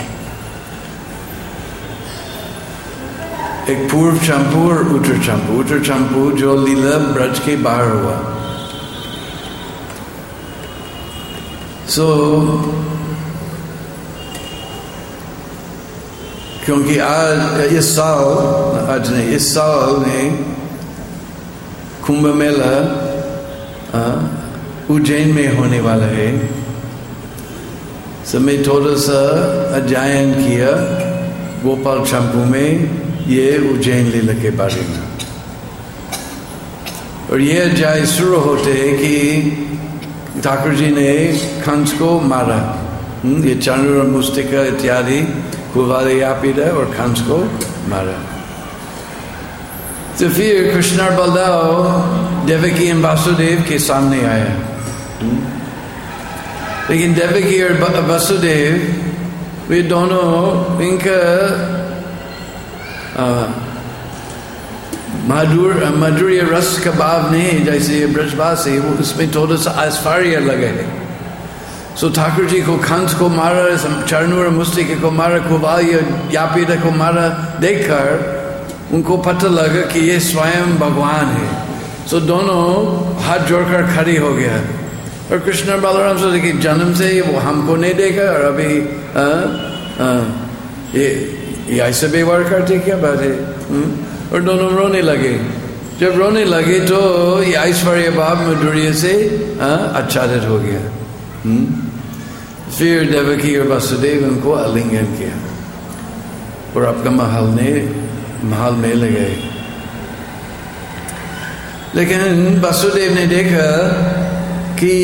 एक पूर्व चंपू और उत्तर चंपू। उत्तर चंपू जो लीला ब्रज के बाहर हुआ। क्योंकि इस साल में कुंभ मेला उज्जैन में होने वाला है। मैं थोड़ा सा अध्ययन किया गोपाल चंपू में ये उज्जैन लीला के बारे में, और ये अध्याय शुरू होते हैं कि ठाकुर जी ने कंस को मारा। ये चाणूर मुस्तिका इत्यादि कुवालयापीड़ा और कंस को मारा। तो फिर कृष्ण और बलदेव देवकी और वासुदेव के सामने आया, लेकिन देवकी और वासुदेव वे दोनों इनका माधुर्य रस का भाव नहीं, जैसे ब्रजवासी वो उसमें थोड़ा सा ऐश्वर्य लगे है। सो ठाकुर जी को कंस को मारा, चाणूर मुस्तिका को मारा, कुवालयापीड़ा को मारा देखकर उनको पता लगा कि ये स्वयं भगवान है। सो दोनों हाथ जोड़कर खड़ी हो गया, और कृष्ण बलराम सोचे कि जन्म से वो हमको नहीं देखा और अभी ये ऐसे व्यवहार करते, क्या बात है। और दोनों रोने लगे। जब रोने लगे तो ये ऐश्वर्य भाव माधुर्य से आच्छादित हो गया। फिर देवकी और वासुदेव उनको आलिंगन किया और आपका महल में ले गए। लेकिन वासुदेव ने देखा कि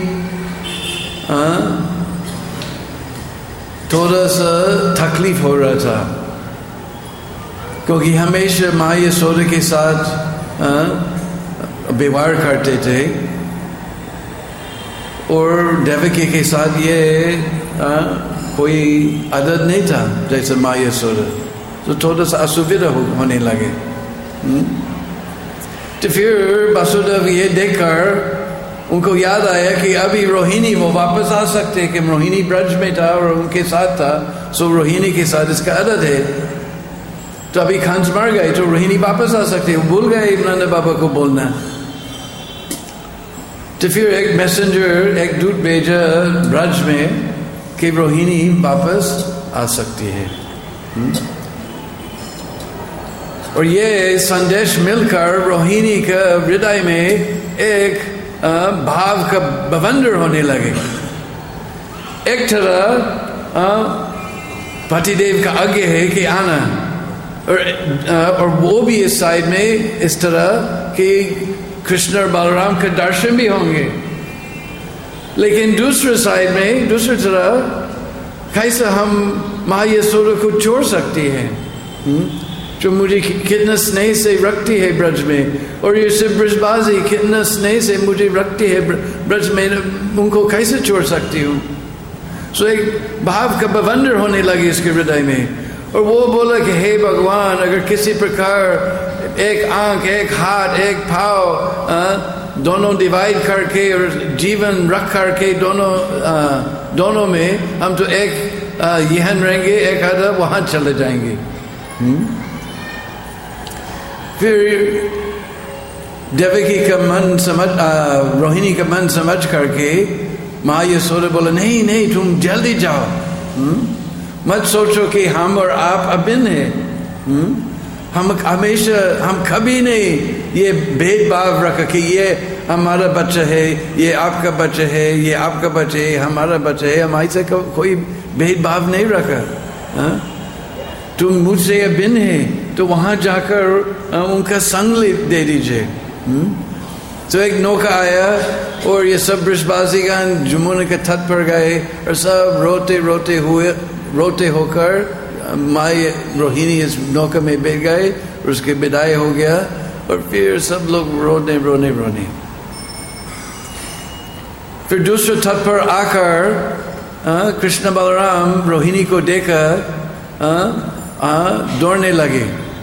थोड़ा सा तकलीफ हो रहा था, क्योंकि हमेशा माँ यशोदा के साथ व्यवहार करते थे और देवकी के साथ ये कोई आदत नहीं था जैसे माँ यशोदा, तो थोड़ा सा असुविधा होने लगे। तो फिर वासुदेव ये देखकर उनको याद आया कि अभी रोहिणी वो वापस आ सकते कि रोहिणी ब्रज में था और उनके साथ था, सो रोहिणी के साथ इसका आदत है। तो अभी कंस मर गए तो रोहिणी वापस आ सकते, वो भूल गए नंद बाबा को बोलना। तो फिर एक मैसेंजर, एक दूत भेजा ब्रज में कि रोहिणी वापस आ सकती है। और ये संदेश मिलकर रोहिणी का हृदय में एक भाव का बवंडर होने लगे। एक तरह पतिदेव का आज्ञा है कि आना, और वो भी इस साइड में इस तरह कि कृष्ण और बलराम का दर्शन भी होंगे। लेकिन दूसरे साइड में दूसरी तरह कैसे हम माँ यशोदा को छोड़ सकती है, जो मुझे कितना स्नेह से रखती है ब्रज में, और ये सब ब्रजबाजी कितना स्नेह से मुझे रखती है ब्रज में, उनको कैसे छोड़ सकती हूँ। सो एक भाव का बवंडर होने लगी इसके हृदय में। और वो बोला कि हे भगवान, अगर किसी प्रकार एक आंख, एक हाथ, एक पाँव दोनों डिवाइड करके और जीवन रख करके दोनों में हम तो एक यहाँ रहेंगे, एक आधा वहाँ चले जाएंगे। फिर देवकी का मन समझ, रोहिणी का मन समझ करके माँ यशोदा बोला नहीं नहीं तुम जल्दी जाओ, मत सोचो कि हम और आप अभिन्न हैं। हम हमेशा, हम कभी नहीं ये भेदभाव रखा कि ये हमारा बच्चा है, ये आपका बच्चा है, ये आपका बच्चा है, हमारा बच्चा है। हम ऐसे कोई भेदभाव नहीं रखा। तुम मुझसे अभिन्न है तो वहां जाकर उनका संग दे दीजिए। तो एक नौका आया और ये सब ब्रजबाजीगण जमुना के तट पर गए और सब रोते रोते हुए रोते होकर माई रोहिणी इस नौका में बैठ गए, उसके विदाई हो गया, और फिर सब लोग रोने। फिर दूसरे तट पर आकर कृष्ण बलराम रोहिणी को देखकर दौड़ने लगे,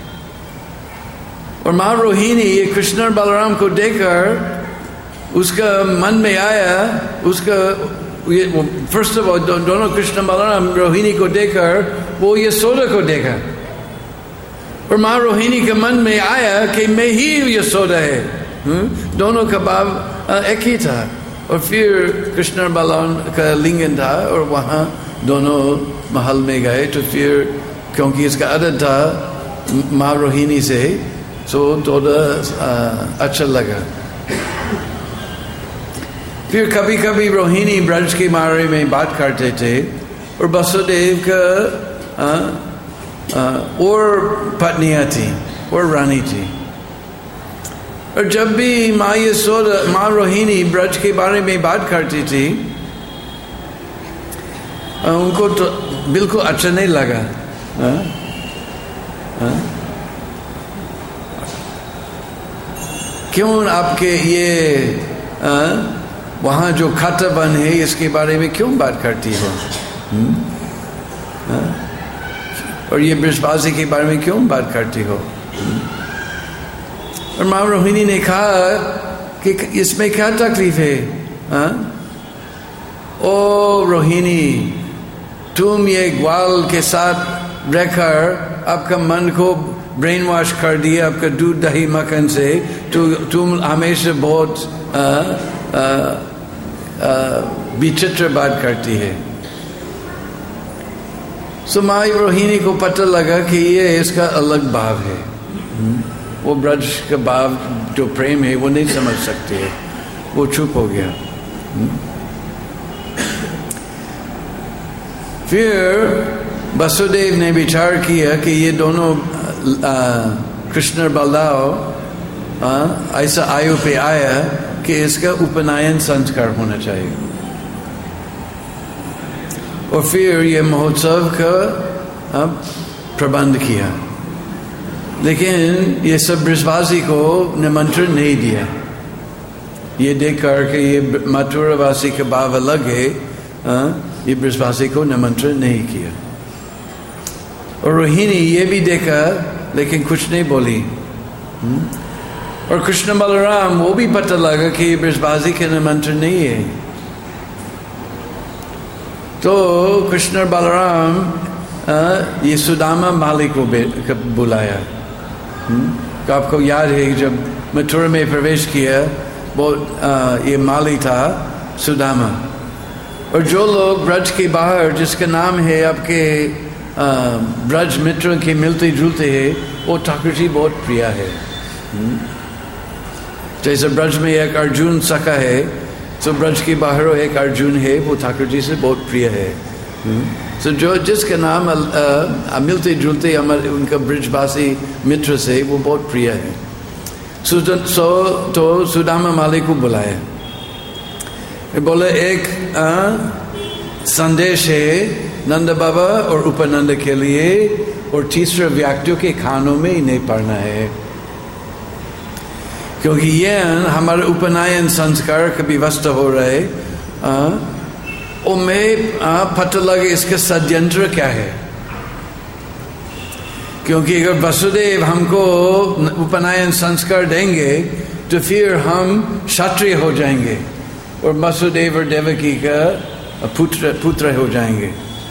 और माँ रोहिणी ये कृष्ण और बलराम को देखकर उसका मन में आया, उसका फर्स्ट ऑफ ऑल दोनों कृष्ण बलराम रोहिणी को देखकर वो यशोदा को देखा, और माँ रोहिणी के मन में आया कि मैं ही यशोदा है। दोनों का भाव एक ही था। और फिर कृष्ण और बलराम का लिंगन था, और वहाँ दोनों महल में गए। तो फिर क्योंकि इसका आदत था माँ रोहिणी से, तो थोड़ा अच्छा लगा। फिर कभी कभी रोहिणी ब्रज के बारे में बात करते थे, और वसुदेव का और पत्नियां थी और रानी थी। और जब भी माँ रोहिणी ब्रज के बारे में बात करती थी, उनको तो बिल्कुल अच्छा नहीं लगा। क्यों आपके ये वहाँ जो खाता बन है इसके बारे में क्यों बात करती हो? और ये बृषभाषी के बारे में क्यों बात करती हो? और माँ रोहिणी ने कहा कि इसमें क्या तकलीफ है? ओ रोहिणी, तुम ये ग्वाल के साथ रहकर आपका मन को ब्रेन वॉश कर दिया, आपका दूध दही मक्खन से, तुम हमेशा बहुत विचित्र बात करती है। सो माँ रोहिणी को पता लगा कि ये इसका अलग भाव है। वो ब्रज का भाव जो प्रेम है वो नहीं समझ सकते है, वो चुप हो गया। फिर वसुदेव ने विचार किया कि ये दोनों कृष्ण और बलदाव ऐसा आयु पे आया कि इसका उपनयन संस्कार होना चाहिए। और फिर ये महोत्सव का प्रबंध किया, लेकिन ये सब बृषभाषी को निमंत्रण नहीं दिया। ये देख कर के ये मथुरावासी का भाव अलग है, ये बृषभाषी को निमंत्रण नहीं किया। और रोहिणी ये भी देखा लेकिन कुछ नहीं बोली। और कृष्ण बलराम वो भी पता लगा कि ये बृषभाषी के निमंत्रण नहीं है। तो कृष्ण और बलराम ये सुदामा माली को बुलाया। तो आपको याद है जब मथुरा में प्रवेश किया वो ये माली था सुदामा। और जो लोग ब्रज के बाहर जिसका नाम है आपके ब्रज मित्र के मिलते जुलते हैं, वो ठाकुर जी बहुत प्रिय है। जैसे ब्रज में एक अर्जुन सखा है, तो ब्रज के बाहर एक अर्जुन है, वो ठाकुर जी से बहुत प्रिय है। तो जो जिसका नाम मिलते जुलते हमारे उनका ब्रजवासी मित्र से वो बहुत प्रिय है। तो सुदामा माली को बुलाया, बोले एक संदेश है नंद बाबा और उपनंद के लिए, और तीसरे व्यक्तियों के खानों में ही नहीं पढ़ना है, क्योंकि ये हमारे उपनयन संस्कार का व्यवस्था हो रहा है। और मैं पता लगे इसका षड्यंत्र क्या है, क्योंकि अगर वसुदेव हमको उपनयन संस्कार देंगे तो फिर हम क्षत्रिय हो जाएंगे और वसुदेव और देवकी का पुत्र हो जाएंगे।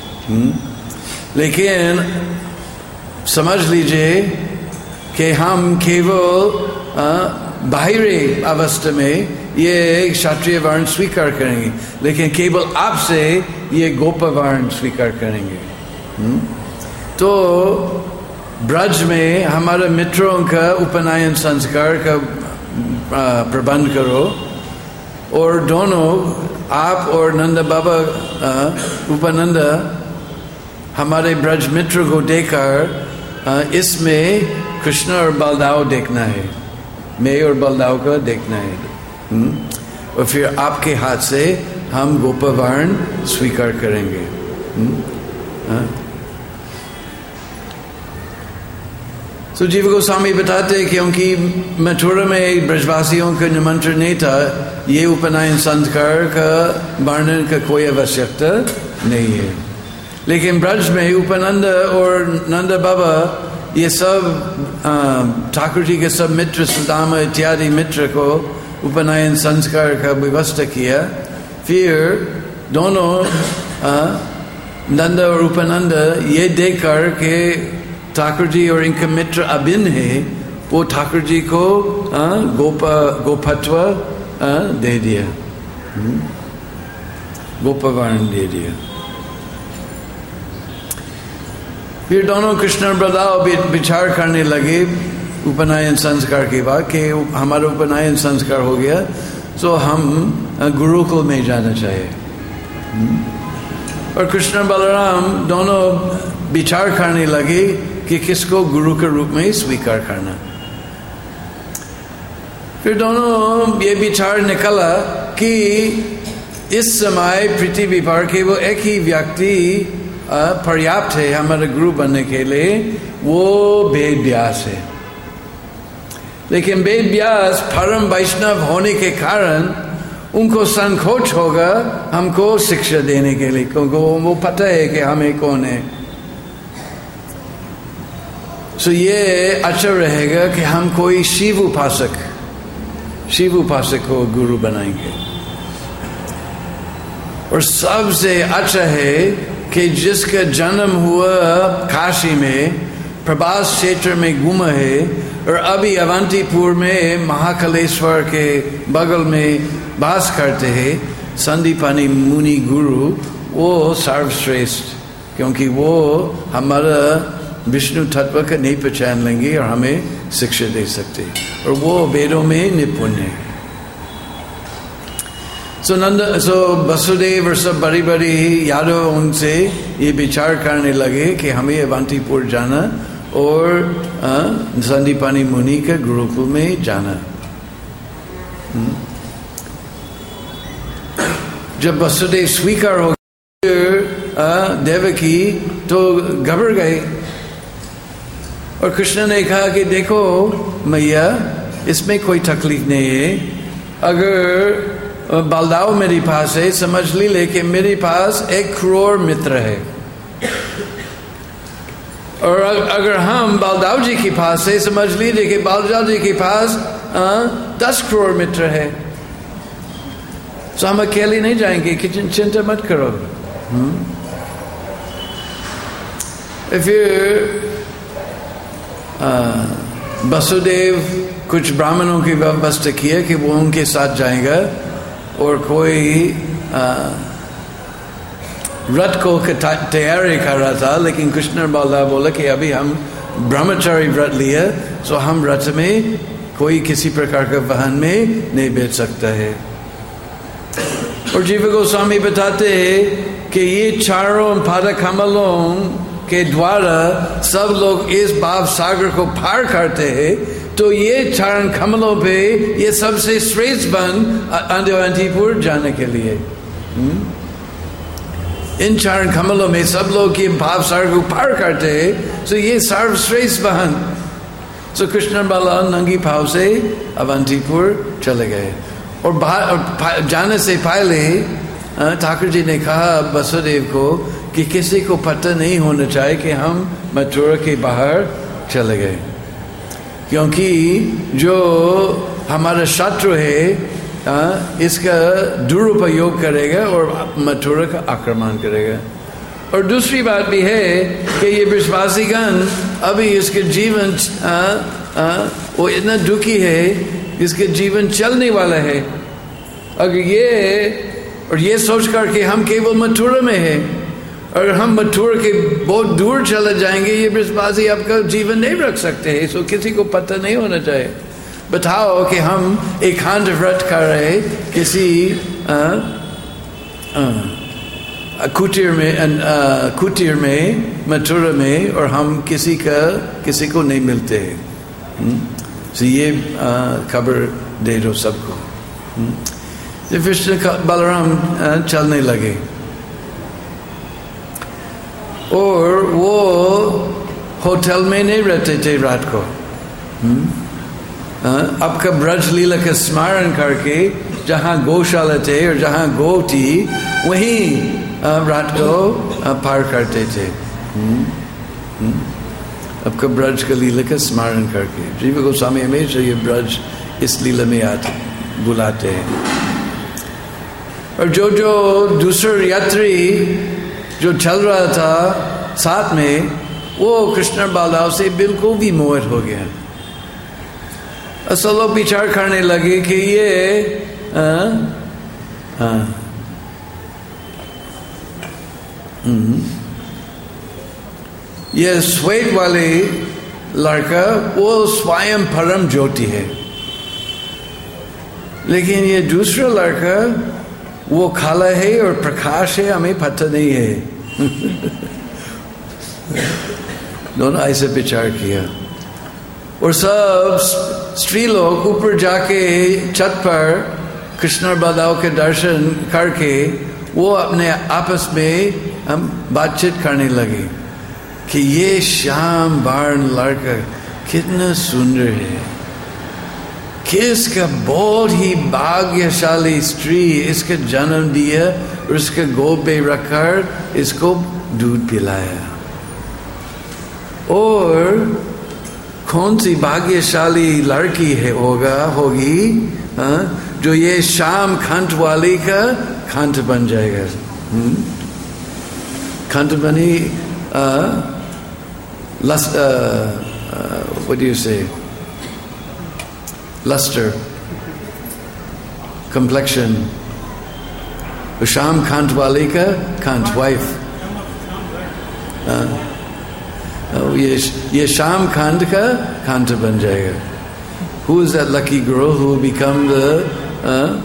लेकिन समझ लीजिए कि हम केवल बाहरी अवस्था में ये क्षत्रिय वर्ण स्वीकार करेंगे, लेकिन केवल आपसे ये गोप वर्ण स्वीकार करेंगे। तो ब्रज में हमारे मित्रों का उपनयन संस्कार का प्रबंध करो, और दोनों आप और नंद बाबा उपनंद हमारे ब्रज मित्र को देखकर इसमें कृष्ण और बलदाव देखना है, मैं और बलदाव का देखना है। और फिर आपके हाथ से हम गोपवर्ण स्वीकार करेंगे। तो जीव गोस्वामी बताते क्योंकि मथुरा में ब्रजवासियों का निमंत्रण नहीं था, ये उपनयन संस्कार का वर्णन का कोई आवश्यकता नहीं है। लेकिन ब्रज में उपनंद और नंद बाबा ये सब ठाकुर जी के सब मित्र सुदामा इत्यादि मित्र को उपनयन संस्कार का व्यवस्था किया। फिर दोनों नंद और उपनंद ये देखकर के ठाकुर जी और इनके मित्र अभिन्न है, वो ठाकुर जी को गोपत्व दे दिया, गोपवर्ण दे दिया। फिर दोनों कृष्ण और बलराम विचार करने लगे उपनयन संस्कार के बाद कि हमारा उपनयन संस्कार हो गया तो हम गुरुकुल में जाना चाहिए। और कृष्ण और बलराम दोनों विचार करने लगे कि किसको गुरु के रूप में स्वीकार करना। फिर दोनों ये विचार निकला कि इस समय पृथ्वी पर केवल एक ही व्यक्ति पर्याप्त है हमारे गुरु बनने के लिए, वो वेद व्यास है। लेकिन वेद व्यास परम वैष्णव होने के कारण उनको संकोच होगा हमको शिक्षा देने के लिए, क्योंकि वो पता है कि हमें कौन है। तो ये अच्छा रहेगा कि हम कोई शिव उपासक को गुरु बनाएंगे। और सबसे अच्छा है कि जिसका जन्म हुआ काशी में, प्रभास क्षेत्र में घूमा है और अभी अवंतीपुर में महाकालेश्वर के बगल में वास करते हैं, संदीपानी मुनि गुरु, वो सर्वश्रेष्ठ, क्योंकि वो हमारा विष्णु तत्व का नहीं पहचान लेंगे और हमें शिक्षा दे सकते, और वो वेदों में निपुण है। सो वसुदेव और सब बड़ी बड़ी यादव उनसे ये विचार करने लगे कि हमें अवंतीपुर जाना और संदीपानी मुनि के गुरुकुल में जाना। जब वसुदेव स्वीकार हो देवकी तो घबरा गए, और कृष्ण ने कहा कि देखो मैया, इसमें कोई तकलीफ नहीं है। अगर बलदाव मेरे पास है, समझ ली कि मेरे पास 1 करोड़ मित्र है, और अगर हम बलदाव जी के पास है, समझ लीजिए कि बलदाव जी के पास 10 करोड़ मित्र है। तो हम अकेले नहीं जाएंगे, चिंता मत करो। फिर वसुदेव कुछ ब्राह्मणों की व्यवस्था किया कि वो उनके साथ जाएगा, और कोई रथ को तैयारी कर रहा था। लेकिन कृष्ण बलराम बोला कि अभी हम ब्रह्मचारी व्रत लिया, तो हम रथ में कोई किसी प्रकार का वाहन में नहीं बैठ सकता है। और जीव गोस्वामी बताते हैं कि ये चारों पाद कमलों के द्वारा सब लोग इस भाव सागर को पार करते हैं। तो ये चरण कमलों पे ये सबसे श्रेष्ठ बन अवंतीपुर जाने के लिए, इन चरण कमलों में सब लोग ये भाव सागर को पार करते हैं, तो ये सर्वश्रेष्ठ बहन। तो कृष्ण बलराम नंगी भाव से अवंतीपुर चले गए। और जाने से पहले ठाकुर जी ने कहा वसुदेव को कि किसी को पता नहीं होना चाहिए कि हम मथुरा के बाहर चले गए, क्योंकि जो हमारा शत्रु है इसका दुरुपयोग करेगा और मथुरा का आक्रमण करेगा। और दूसरी बात भी है कि ये विश्वासीगण अभी इसके जीवन वो इतना दुखी है, इसके जीवन चलने वाला है। अगर ये सोच कर कि हम केवल मथुरा में है, और हम मथुरा के बहुत दूर चले जाएंगे, ये विश्वासी आपका जीवन नहीं रख सकते हैं। सो किसी को पता नहीं होना चाहिए। बताओ कि हम एकांत व्रत कर रहे किसी कुटीर में मथुरा में, और हम किसी को नहीं मिलते हैं। तो ये खबर दे दो सबको। कृष्ण बलराम चलने लगे। और वो होटल में नहीं रहते थे रात को। आपका ब्रज लीला का स्मरण करके जहाँ गौशाला थे और जहाँ गौ थी वहीं रात को पार करते थे। आपका ब्रज का लीला का स्मरण करके जीव गोस्वामी हमेशा ये ब्रज इस लीला में आते बुलाते हैं। और जो दूसरे यात्री जो चल रहा था साथ में, वो कृष्ण बलदाव से बिल्कुल भी मोहित हो गया। असल लोग विचार करने लगे कि ये श्वेत वाले लड़का वो स्वयं परम ज्योति है, लेकिन ये दूसरा लड़का वो काला है और प्रकाश है, हमें पता नहीं है। दोनों ऐसे विचार किया और सब स्त्री लोग ऊपर जाके छत पर कृष्ण और बलदाव के दर्शन करके वो अपने आपस में हम बातचीत करने लगे कि ये श्याम वर्ण लड़का कितना सुंदर है, किसका बहुत ही भाग्यशाली स्त्री इसका जन्म दिया और इसके गोद पे रखकर इसको दूध पिलाया। और कौन सी भाग्यशाली लड़की है होगी जो ये श्याम कंठ वाली का कंठ बन जाएगा। कंठ बनी what do you say, luster, complexion, Shyam कंठ वाली का कंठ वाइफ, ये श्याम कंठ का कंठ बन जाएगा। Who is that lucky girl who will become the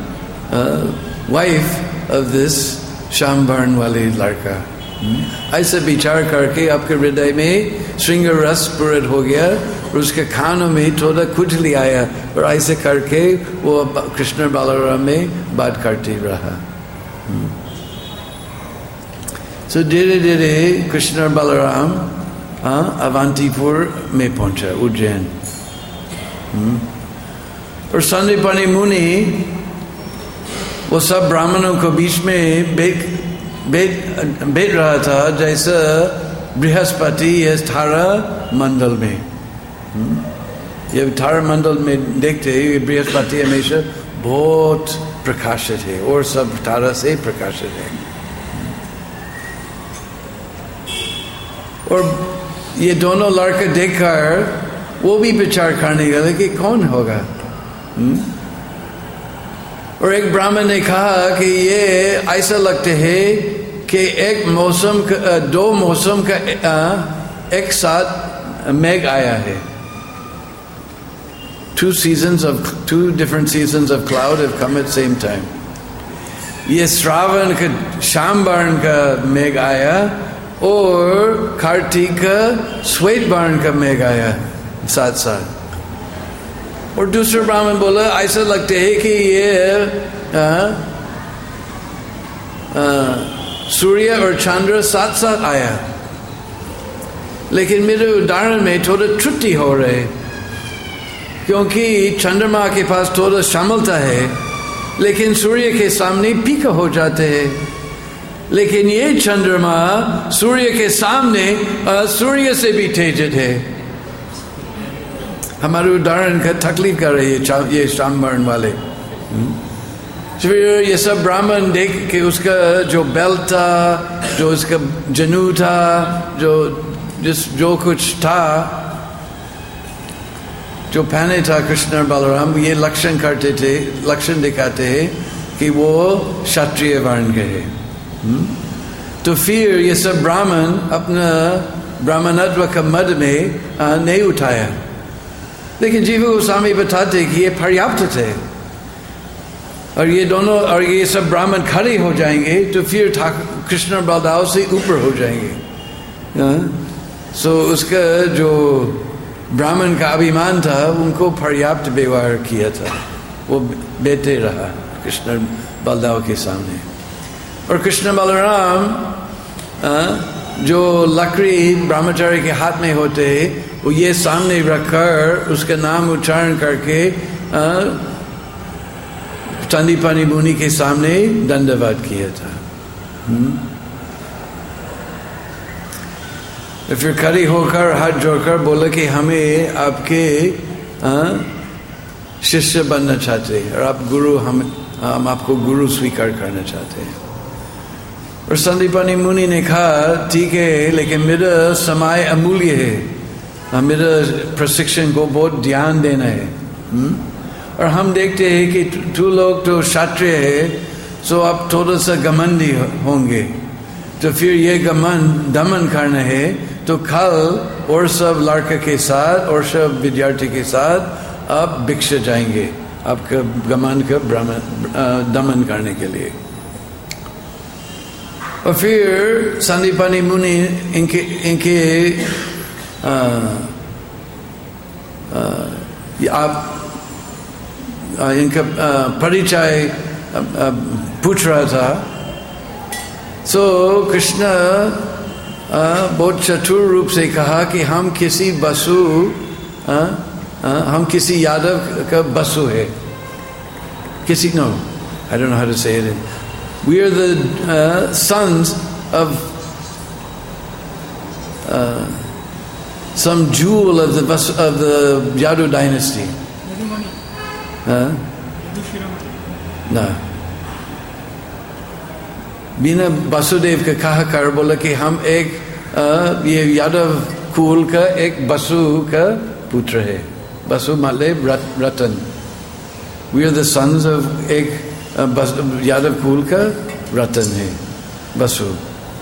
wife of this Shyam वर्ण वाली लड़का? ऐसे विचार करके आपके हृदय में श्रृंगार रस पूर्ण हो गया और उसके कानों में थोड़ा खुजली आया और ऐसे करके वो कृष्ण बलराम में बात करती रहा। So धीरे धीरे कृष्ण बलराम अवंतीपुर में पहुंचा, उज्जैन। और संदीपनी मुनि वो सब ब्राह्मणों को बीच में बैठ रहा था जैसा बृहस्पति ये तारा मंडल में। ये तारा मंडल में देखते हैं बृहस्पति हमेशा बहुत प्रकाशित है और सब तारा से प्रकाशित है। और ये दोनों लड़के देखकर वो भी विचार करने लगे कि कौन होगा। और एक ब्राह्मण ने कहा कि ये ऐसा लगते है कि एक मौसम का दो मौसम का एक साथ मेघ आया है। Two different seasons of cloud have come at same time. ये श्रावण का श्याम वर्ण का मेघ आया और कार्तिक का श्वेत वर्ण का मेघ आया साथ साथ। और दूसरा ब्राह्मण बोला ऐसा लगता है कि ये सूर्य और चंद्र साथ साथ आया, लेकिन मेरे उदाहरण में थोड़ा त्रुटि हो रहे क्योंकि चंद्रमा के पास थोड़ा शामलता है लेकिन सूर्य के सामने फीका हो जाते हैं। लेकिन ये चंद्रमा सूर्य के सामने सूर्य से भी तेजित है। हमारे उदाहरण का तकलीफ कर रही है ये श्याम वर्ण वाले। फिर ये सब ब्राह्मण देख के उसका जो बेल्ट था, जो उसका जनेऊ था, जो कुछ था जो पहने था कृष्ण बलराम, ये लक्षण दिखाते हैं कि वो क्षत्रिय वर्ण के हैं। तो फिर ये सब ब्राह्मण अपना ब्राह्मणत्व का मद में नहीं उठाया, लेकिन जीव गोस्वामी बताते कि ये पर्याप्त थे और ये दोनों और ये सब ब्राह्मण खड़े हो जाएंगे तो फिर कृष्ण बलदाव से ऊपर हो जाएंगे। सो उसका जो ब्राह्मण का अभिमान था उनको पर्याप्त व्यवहार किया था, वो बैठे रहा कृष्ण बलदाव के सामने। और कृष्ण बलराम जो लकड़ी ब्रह्मचारी के हाथ में होते वो ये सामने रखकर उसका नाम उच्चारण करके संदीपानी मुनि के सामने दंडवत किया था। तो फिर खड़ी होकर हाथ जोड़कर बोला कि हमें आपके शिष्य बनना चाहते हैं और आप गुरु, हम आपको गुरु स्वीकार करना चाहते हैं। और संदीपानी मुनि ने कहा ठीक है, लेकिन मेरा समय अमूल्य है, मेरा प्रशिक्षण को बहुत ध्यान देना है। और हम देखते हैं कि तू लोग तो क्षत्रिय है, सो आप थोड़ा सा घमंडी होंगे, तो फिर ये दमन करना है, तो कल और सब लड़के के साथ और सब विद्यार्थी के साथ आप भिक्षा जाएंगे आपका घमंड का दमन करने के लिए। और फिर संदीपानी मुनि इनके इनका परिचय पूछ रहा था। सो कृष्ण बहुत चतुर रूप से कहा कि हम किसी बसु हम किसी यादव का बसु है, किसी no I don't know how to say it, we are the sons of some jewel of the Yadu dynasty. ना बिना वसुदेव के कहा कर बोला कि हम एक ये यादव कुल का एक बसु का पुत्र है, बसु मतलब रतन। We are the sons of एक यादव कुल का रतन है बसु।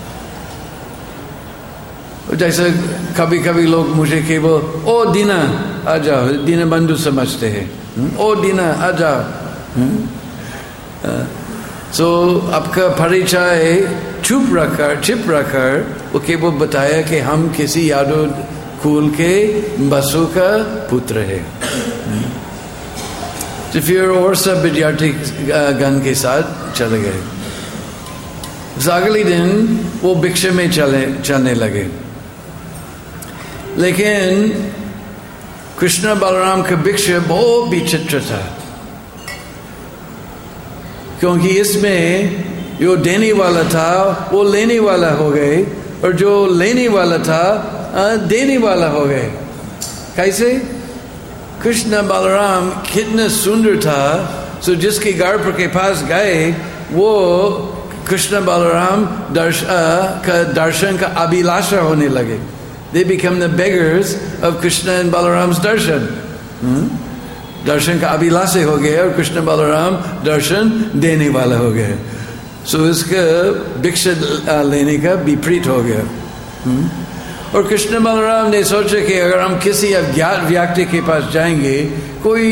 जैसे कभी कभी लोग मुझे केवल ओ दीना आ जाओ, दीना बंधु समझते हैं, ओ दीना आ जाओ। सो आपका परिचय छिप रखकर वो केवल बताया कि हम किसी यादव कुल के बसु का पुत्र है। तो फिर और सब विद्यार्थी गण के साथ चले गए। अगले दिन वो भिक्षा में चलने लगे, लेकिन कृष्ण बलराम का भिक्षा बहुत विचित्र था, क्योंकि इसमें जो देने वाला था वो लेने वाला हो गए और जो लेने वाला था देने वाला हो गए। कैसे? कृष्ण बलराम कितना सुंदर था, सो जिसके गर्भ के पास गए वो कृष्ण बलराम दर्शन का अभिलाषा होने लगे। They become the beggars of Krishna and Balaram's darshan. दर्शन का अभिलाषी हो गए और कृष्ण बलराम दर्शन देने वाला हो गए। सो इसका भिक्षा लेने का विपरीत हो गया। और कृष्ण बलराम ने सोचा कि अगर हम किसी अज्ञात व्यक्ति के पास जाएंगे कोई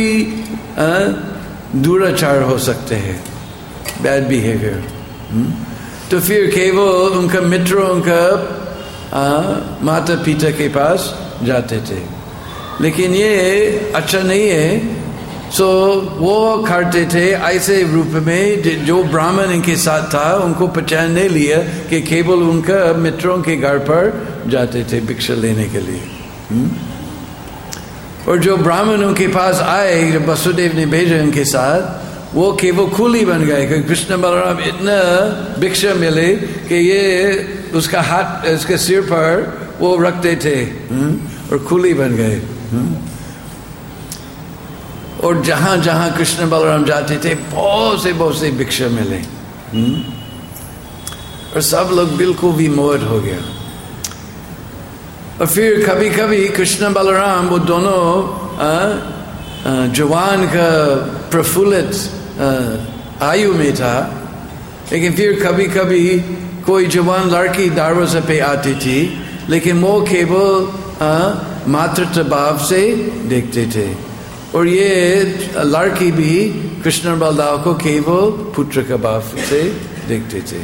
दुराचार हो सकते हैं, बैड बिहेवियर। तो फिर केवल उनका मित्रों, उनका माता पिता के पास जाते थे, लेकिन ये अच्छा नहीं है। सो वो करते थे ऐसे रूप में जो ब्राह्मण इनके साथ था उनको पहचान नहीं लिया कि केवल उनका मित्रों के घर पर जाते थे भिक्षा लेने के लिए। और जो ब्राह्मण उनके पास आए, जो वसुदेव ने भेजा उनके साथ, वो केवल खूली बन गए, क्योंकि कृष्ण बलराम इतना भिक्षा मिले कि ये उसका हाथ उसके सिर पर वो रखते थे और खूली बन गए। और जहां जहां कृष्ण बलराम जाते थे बहुत से भिक्षा मिले और सब लोग बिल्कुल विमोहित हो गया। और फिर कभी कभी कृष्ण बलराम वो दोनों जवान का प्रफुल्लित आयु में था, लेकिन फिर कभी कभी कोई जवान लड़की दरवाजे पे आती थी, लेकिन वो केवल मातृत्व भाव से देखते थे। और ये लड़की भी कृष्ण बलदाव को केवल पुत्र का भाव से देखते थे।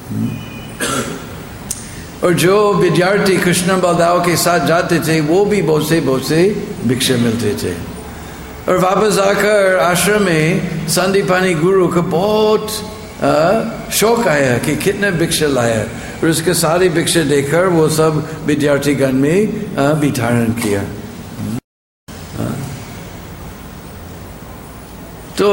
और जो विद्यार्थी कृष्ण बलदाव के साथ जाते थे वो भी बहुत से भिक्षा मिलते थे। और वापस आकर आश्रम में संदीपानी गुरु को बहुत शौक आया कि कितने भिक्षा लाया। और उसके सारी भिक्षा देकर वो सब विद्यार्थीगण में वितरण किया। तो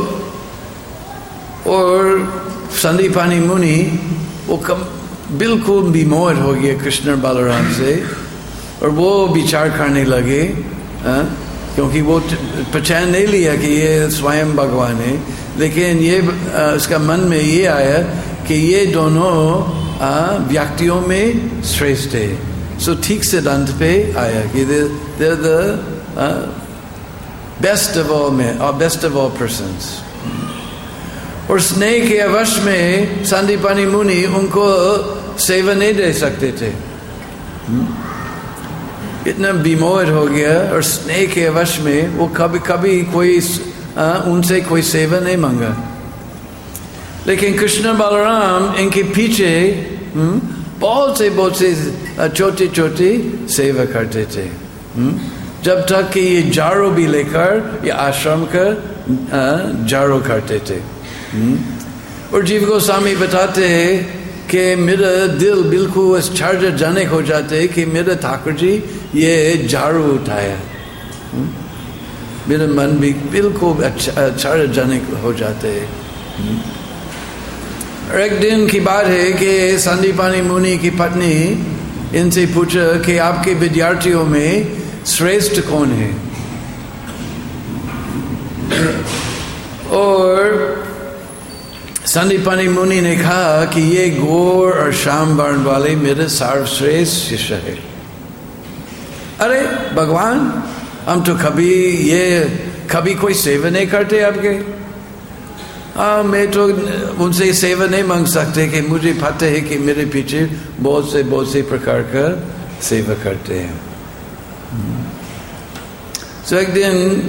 और संदीपानी मुनि वो बिल्कुल विमोहित हो गए कृष्ण बलराम से, और वो विचार करने लगे, क्योंकि वो पहचान नहीं लिया कि ये स्वयं भगवान है, लेकिन ये उसका मन में ये आया कि ये दोनों व्यक्तियों में श्रेष्ठ है। सो ठीक सिद्धांत पे आया कि they're the best of all men or best of all persons। और स्नेह के अवश्य में संदीपानी मुनि उनको सेवा नहीं दे सकते थे, इतना विमोहित हो गया, और स्नेह के अवश्य में वो कभी कभी कोई उनसे कोई सेवा नहीं मांगा। लेकिन कृष्ण बलराम इनके पीछे बहुत से छोटी छोटी सेवा करते थे, जब तक कि ये जारो भी लेकर ये आश्रम का जारो करते थे। और जीव गोस्वामी बताते हैं कि मेरा दिल बिल्कुल आश्चर्यजनक हो जाते कि मेरे ठाकुर जी ये झाड़ू उठाया, मेरा मन भी बिल्कुल आश्चर्यजनक हो जाते हैं। और एक दिन की बात है कि संदीपानी मुनि की पत्नी इनसे पूछा कि आपके विद्यार्थियों में श्रेष्ठ कौन है, और संदीपानी मुनि ने कहा कि ये गौर और श्याम वर्ण वाले मेरे सर्वश्रेष्ठ शिष्य है। अरे भगवान, हम तो कभी कोई सेवा नहीं करते आपके। मैं तो उनसे सेवा नहीं मांग सकते कि मुझे पता है कि मेरे पीछे बहुत से प्रकार का सेवा करते हैं। तो एक दिन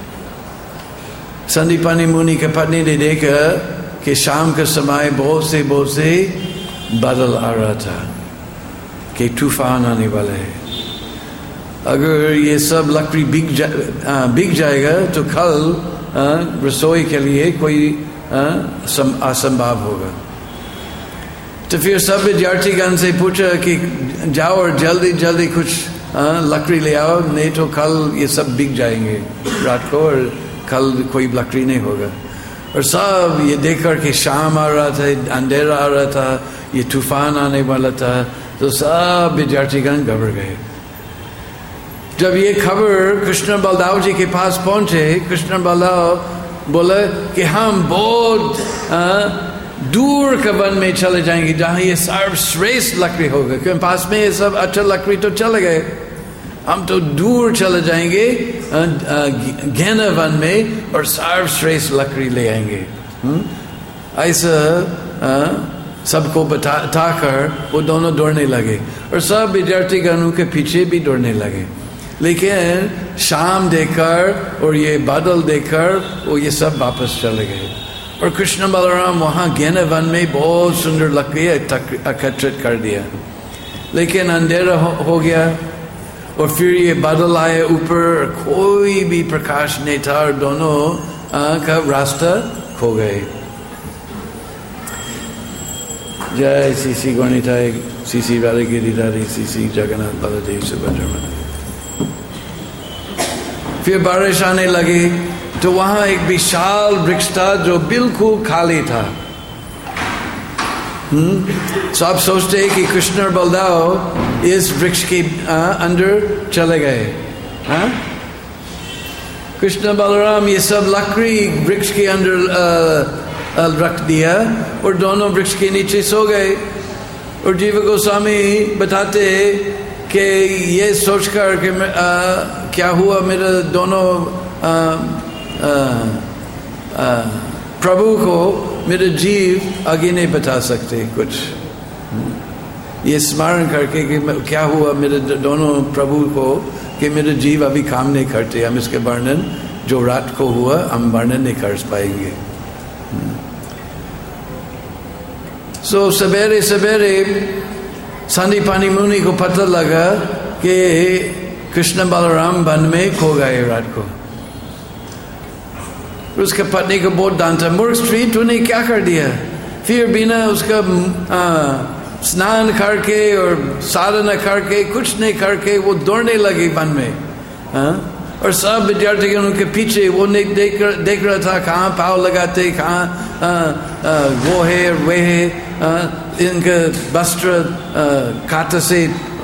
संदीपानी मुनि के पत्नी ने देखा कि शाम के समय बहुत से बादल आ रहा था कि तूफान आने वाला है। अगर ये सब लकड़ी बिक जाएगा तो कल रसोई के लिए कोई असंभव होगा। तो फिर सब विद्यार्थीगण से पूछा कि जाओ और जल्दी कुछ लकड़ी ले आओ, नहीं तो कल ये सब बिक जाएंगे रात को, और कल कोई लकड़ी नहीं होगा। और सब ये देखकर कि शाम आ रहा था, अंधेरा आ रहा था, ये तूफान आने वाला था, तो सब विद्यार्थीगण घबरा गए। जब ये खबर कृष्ण बलदाव जी के पास पहुंचे, कृष्ण बलदाव बोला कि हम बहुत दूर के वन में चले जाएंगे जहां ये सर्वश्रेष्ठ लकड़ी होगा, क्योंकि पास में ये सब अच्छा लकड़ी तो चले गए, हम तो दूर चले जाएंगे घने वन में और सर्वश्रेष्ठ लकड़ी ले आएंगे। ऐसा सबको बताकर वो दोनों दौड़ने लगे, और सब विद्यार्थीगण उनके पीछे भी दौड़ने लगे। लेकिन शाम देखकर और ये बादल देखकर वो ये सब वापस चले गए, और कृष्ण बलराम वहाँ घने वन में बहुत सुंदर लकड़ी एकत्रित कर दिया। लेकिन अंधेरा हो गया, और फिर ये बादल आए ऊपर, कोई भी प्रकाश नहीं था, और दोनों का रास्ता खो गए। जय श्री गणिताय श्री राधे गिरिधारी श्री जगन्नाथ बलदेव सुभद्रा। फिर बारिश आने लगी, तो वहां एक विशाल वृक्ष था जो बिल्कुल खाली था। सब सोचते हैं कि कृष्ण और बलदाव इस वृक्ष के अंदर चले गए। कृष्ण बलराम ये सब लकड़ी वृक्ष के अंदर रख दिया, और दोनों वृक्ष के नीचे सो गए। और जीव गोस्वामी बताते कि ये सोचकर कि क्या हुआ, मेरे दोनों प्रभु को मेरे जीव आगे नहीं बता सकते कुछ। ये स्मरण करके कि क्या हुआ मेरे दोनों प्रभु को, कि मेरे जीव अभी काम नहीं करते, हम इसके वर्णन जो रात को हुआ हम वर्णन नहीं कर पाएंगे। सो सवेरे संदीपानी मुनि को पता लगा कि कृष्ण बलराम वन में खो गए रात को। उसके पत्नी को बहुत डांटा, मूर्ख स्त्री तूने क्या कर दिया। फिर बिना उसका स्नान करके और साधना करके कुछ नहीं करके वो दौड़ने लगे वन में। और सब विद्यार्थी उनके पीछे, वो नहीं देख रहा था कहाँ पाँव लगाते, कहाँ वो है वे है, इनका वस्त्र कांटे से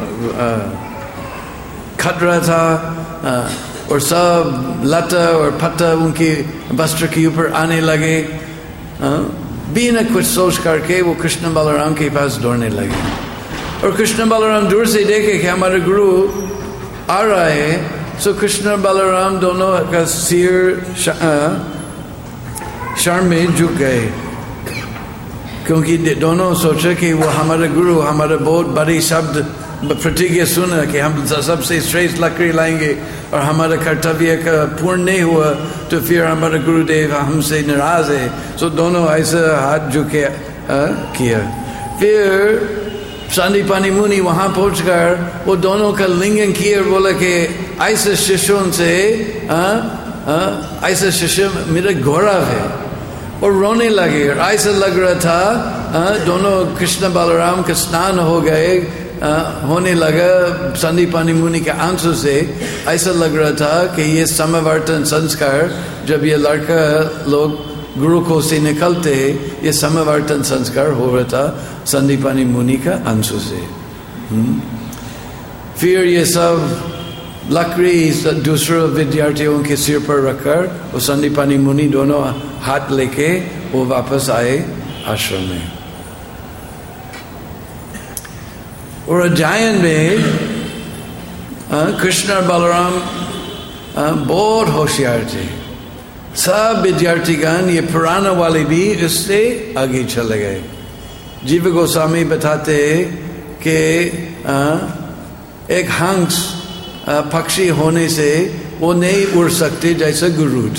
खट रहा था और सब लता और पत्ता उनके वस्त्र के ऊपर आने लगे। बिना कुछ सोच करके वो कृष्ण बलराम के पास दौड़ने लगे। और कृष्ण बलराम दूर से देखे कि हमारे गुरु आ रहा है, सो कृष्ण बलराम दोनों का सिर शर्म में झुक गए, क्योंकि दोनों सोचे कि वो हमारे गुरु हमारे बहुत बड़ी शब्द प्रतिज्ञा सुना कि हम सबसे श्रेष्ठ लकड़ी लाएंगे और हमारा कर्तव्य का पूर्ण नहीं हुआ तो फिर हमारे गुरुदेव हमसे नाराज है। सो दोनों ऐसा हाथ झुके किया। फिर संदीपानी मुनि वहां पहुंचकर वो दोनों का लिंगन किया और बोला कि ऐसे शिष्यों से ऐसे शिष्य मेरा गौरव है, और रोने लगे। और ऐसा लग रहा था दोनों कृष्ण बलराम का स्नान हो गए, होने लगा संदीपानी मुनि के आंसू से। ऐसा लग रहा था कि ये समावर्तन संस्कार, जब ये लड़का लोग गुरुकुल से निकलते, ये समावर्तन संस्कार हो रहा था संदीपानी मुनि का आंसू से। फिर ये सब लकड़ी दूसरे विद्यार्थियों के सिर पर रखकर वो संदीपानी मुनि दोनों हाथ लेके वो वापस आए आश्रम में। और अध्ययन में कृष्ण और बलराम बहुत होशियार थे। सब विद्यार्थीगण, ये पुराना वाले भी इससे आगे चले गए। जीव गोस्वामी बताते कि एक हंस पक्षी होने से वो नहीं उड़ सकते जैसे Garuda.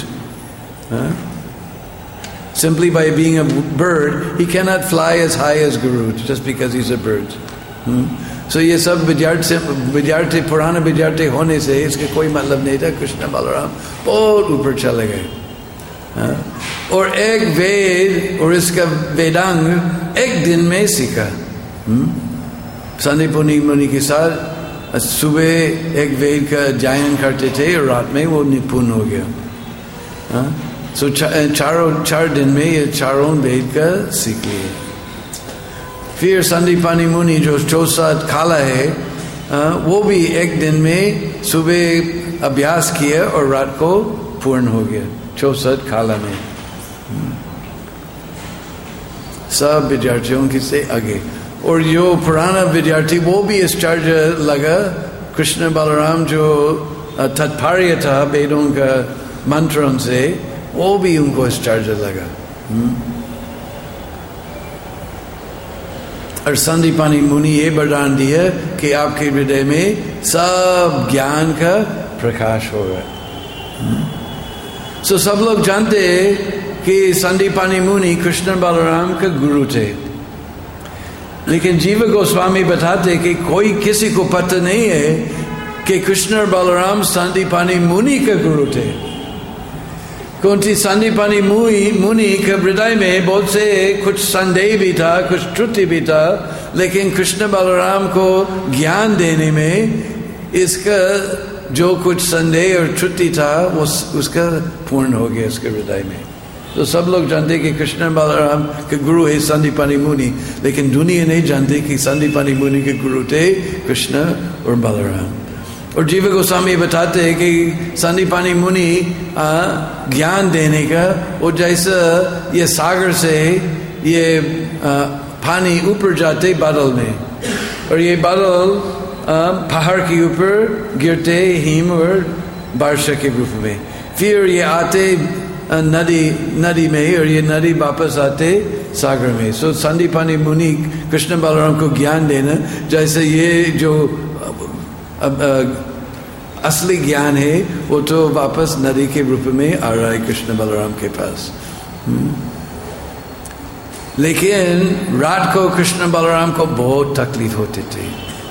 Simply by being a bird, he cannot fly as high as Garud just because he's a bird. So ये सब विद्यार्थी पुराने विद्यार्थी होने से इसके कोई मतलब नहीं था। कृष्ण बलराम बहुत ऊपर चले गए। और एक वेद और इसका वेदांग एक दिन में सीखा। संदीपानी मुनि के साथ सुबह एक वेद का अध्ययन करते थे और रात में वो निपुण हो गया। सो चार दिन में ये चारों वेद का सीख लिए। फिर संदीपानी मुनि जो 64 काला है, वो भी एक दिन में सुबह अभ्यास किया और रात को पूर्ण हो गया 64 काला में। सब विद्यार्थियों की से आगे। और जो पुराना विद्यार्थी वो भी आश्चर्य लगा। कृष्ण बलराम जो तत्पर्य था वेदों का मंत्रों से, वो भी उनको आश्चर्य लगा। और संदीपानी मुनि ये वरदान दिया कि आपके हृदय में सब ज्ञान का प्रकाश होगा। सो सब लोग जानते कि संदीपानी मुनि कृष्ण बलराम का गुरु थे, लेकिन जीव गोस्वामी बताते कि कोई किसी को पता नहीं है कि कृष्ण बलराम संदीपानी मुनि का गुरु थे। क्योंकि संदीपानी मुनि के हृदय में बहुत से कुछ संदेह भी था, कुछ त्रुटि भी था, लेकिन कृष्ण बलराम को ज्ञान देने में इसका जो कुछ संदेह और त्रुटि था वो उसका पूर्ण हो गया उसके हृदय में। तो सब लोग जानते कि कृष्ण बलराम के गुरु है संदीपानी मुनि, लेकिन दुनिया नहीं जानती कि संदीपानी मुनि के गुरु थे कृष्ण और बलराम। और जीव गोस्वामी बताते हैं कि संदीपानी मुनि ज्ञान देने का, वो जैसा ये सागर से ये पानी ऊपर जाते बादल में, और ये बादल पहाड़ के ऊपर गिरते हिम और वर्षा के रूप में, फिर ये आते नदी में और ये नदी वापस आते सागर में। सो संदीपानी मुनि कृष्ण बलराम को ज्ञान देना, जैसे ये जो असली ज्ञान है वो तो वापस नदी के रूप में आ रहा है कृष्ण बलराम के पास। लेकिन रात को कृष्ण बलराम को बहुत तकलीफ होती थी।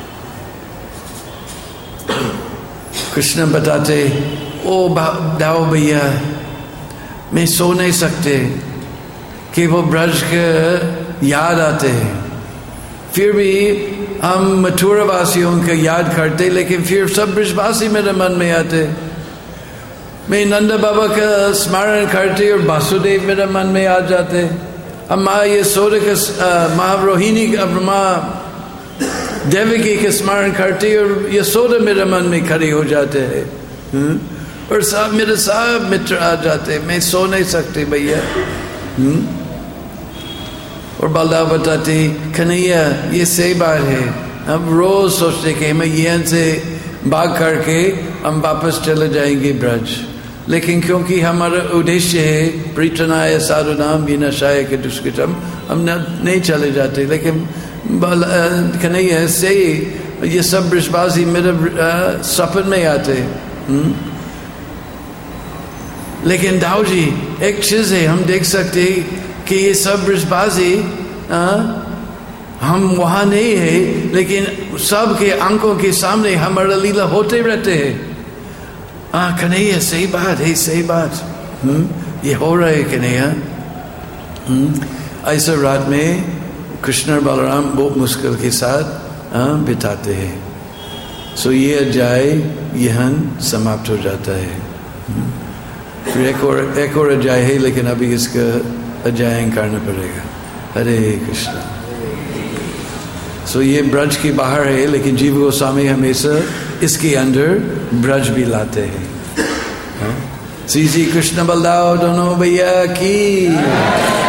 कृष्ण बताते, ओ दाओ भैया मैं सो नहीं सकते कि वो ब्रज के याद आते हैं, फिर भी हम मथुरा वासियों को याद करते, लेकिन फिर सब ब्रजवासी मेरे मन में आते। मैं नंदा बाबा का स्मरण करते और वासुदेव मेरे मन में आ जाते। अब माँ यशोदा का महारोहिणी माँ देवकी के स्मरण करते और यशोदा मेरे मन में खड़ी हो जाते हैं। और सब मेरे सब मित्र आ जाते, मैं सो नहीं सकती भैया। और बलदाव बताती कन्हैया ये सही बात है, हम रोज सोचते कि मैं यहाँ से भाग करके हम वापस चले जाएंगे ब्रज, लेकिन क्योंकि हमारा उद्देश्य है प्रीतनाय साधुनाम विनाशाय के दुष्कृतम, हम नहीं चले जाते। लेकिन कन्हैया से ये सब ब्रजवासी मेरे सपन में आते। लेकिन दाऊ जी एक चीज है, हम देख सकते कि ये सब ब्रजवासी हम वहां नहीं है, लेकिन सबके आंखों के सामने हमारा लीला होते रहते हैं। कन्हैया सही बात है, सही बात, ये हो रहा है कन्हैया। ऐसा रात में कृष्ण और बलराम बहुत मुश्किल के साथ बिताते हैं। सो ये अध्याय यहाँ समाप्त हो जाता है। फिर एक और अध्याय है, लेकिन अभी इसका अध्याय करना पड़ेगा। हरे कृष्ण। सो ये ब्रज की बाहर है, लेकिन जीव गोस्वामी हमेशा इसके अंदर ब्रज भी लाते हैं। श्री श्री कृष्ण बलदाव दोनों भैया की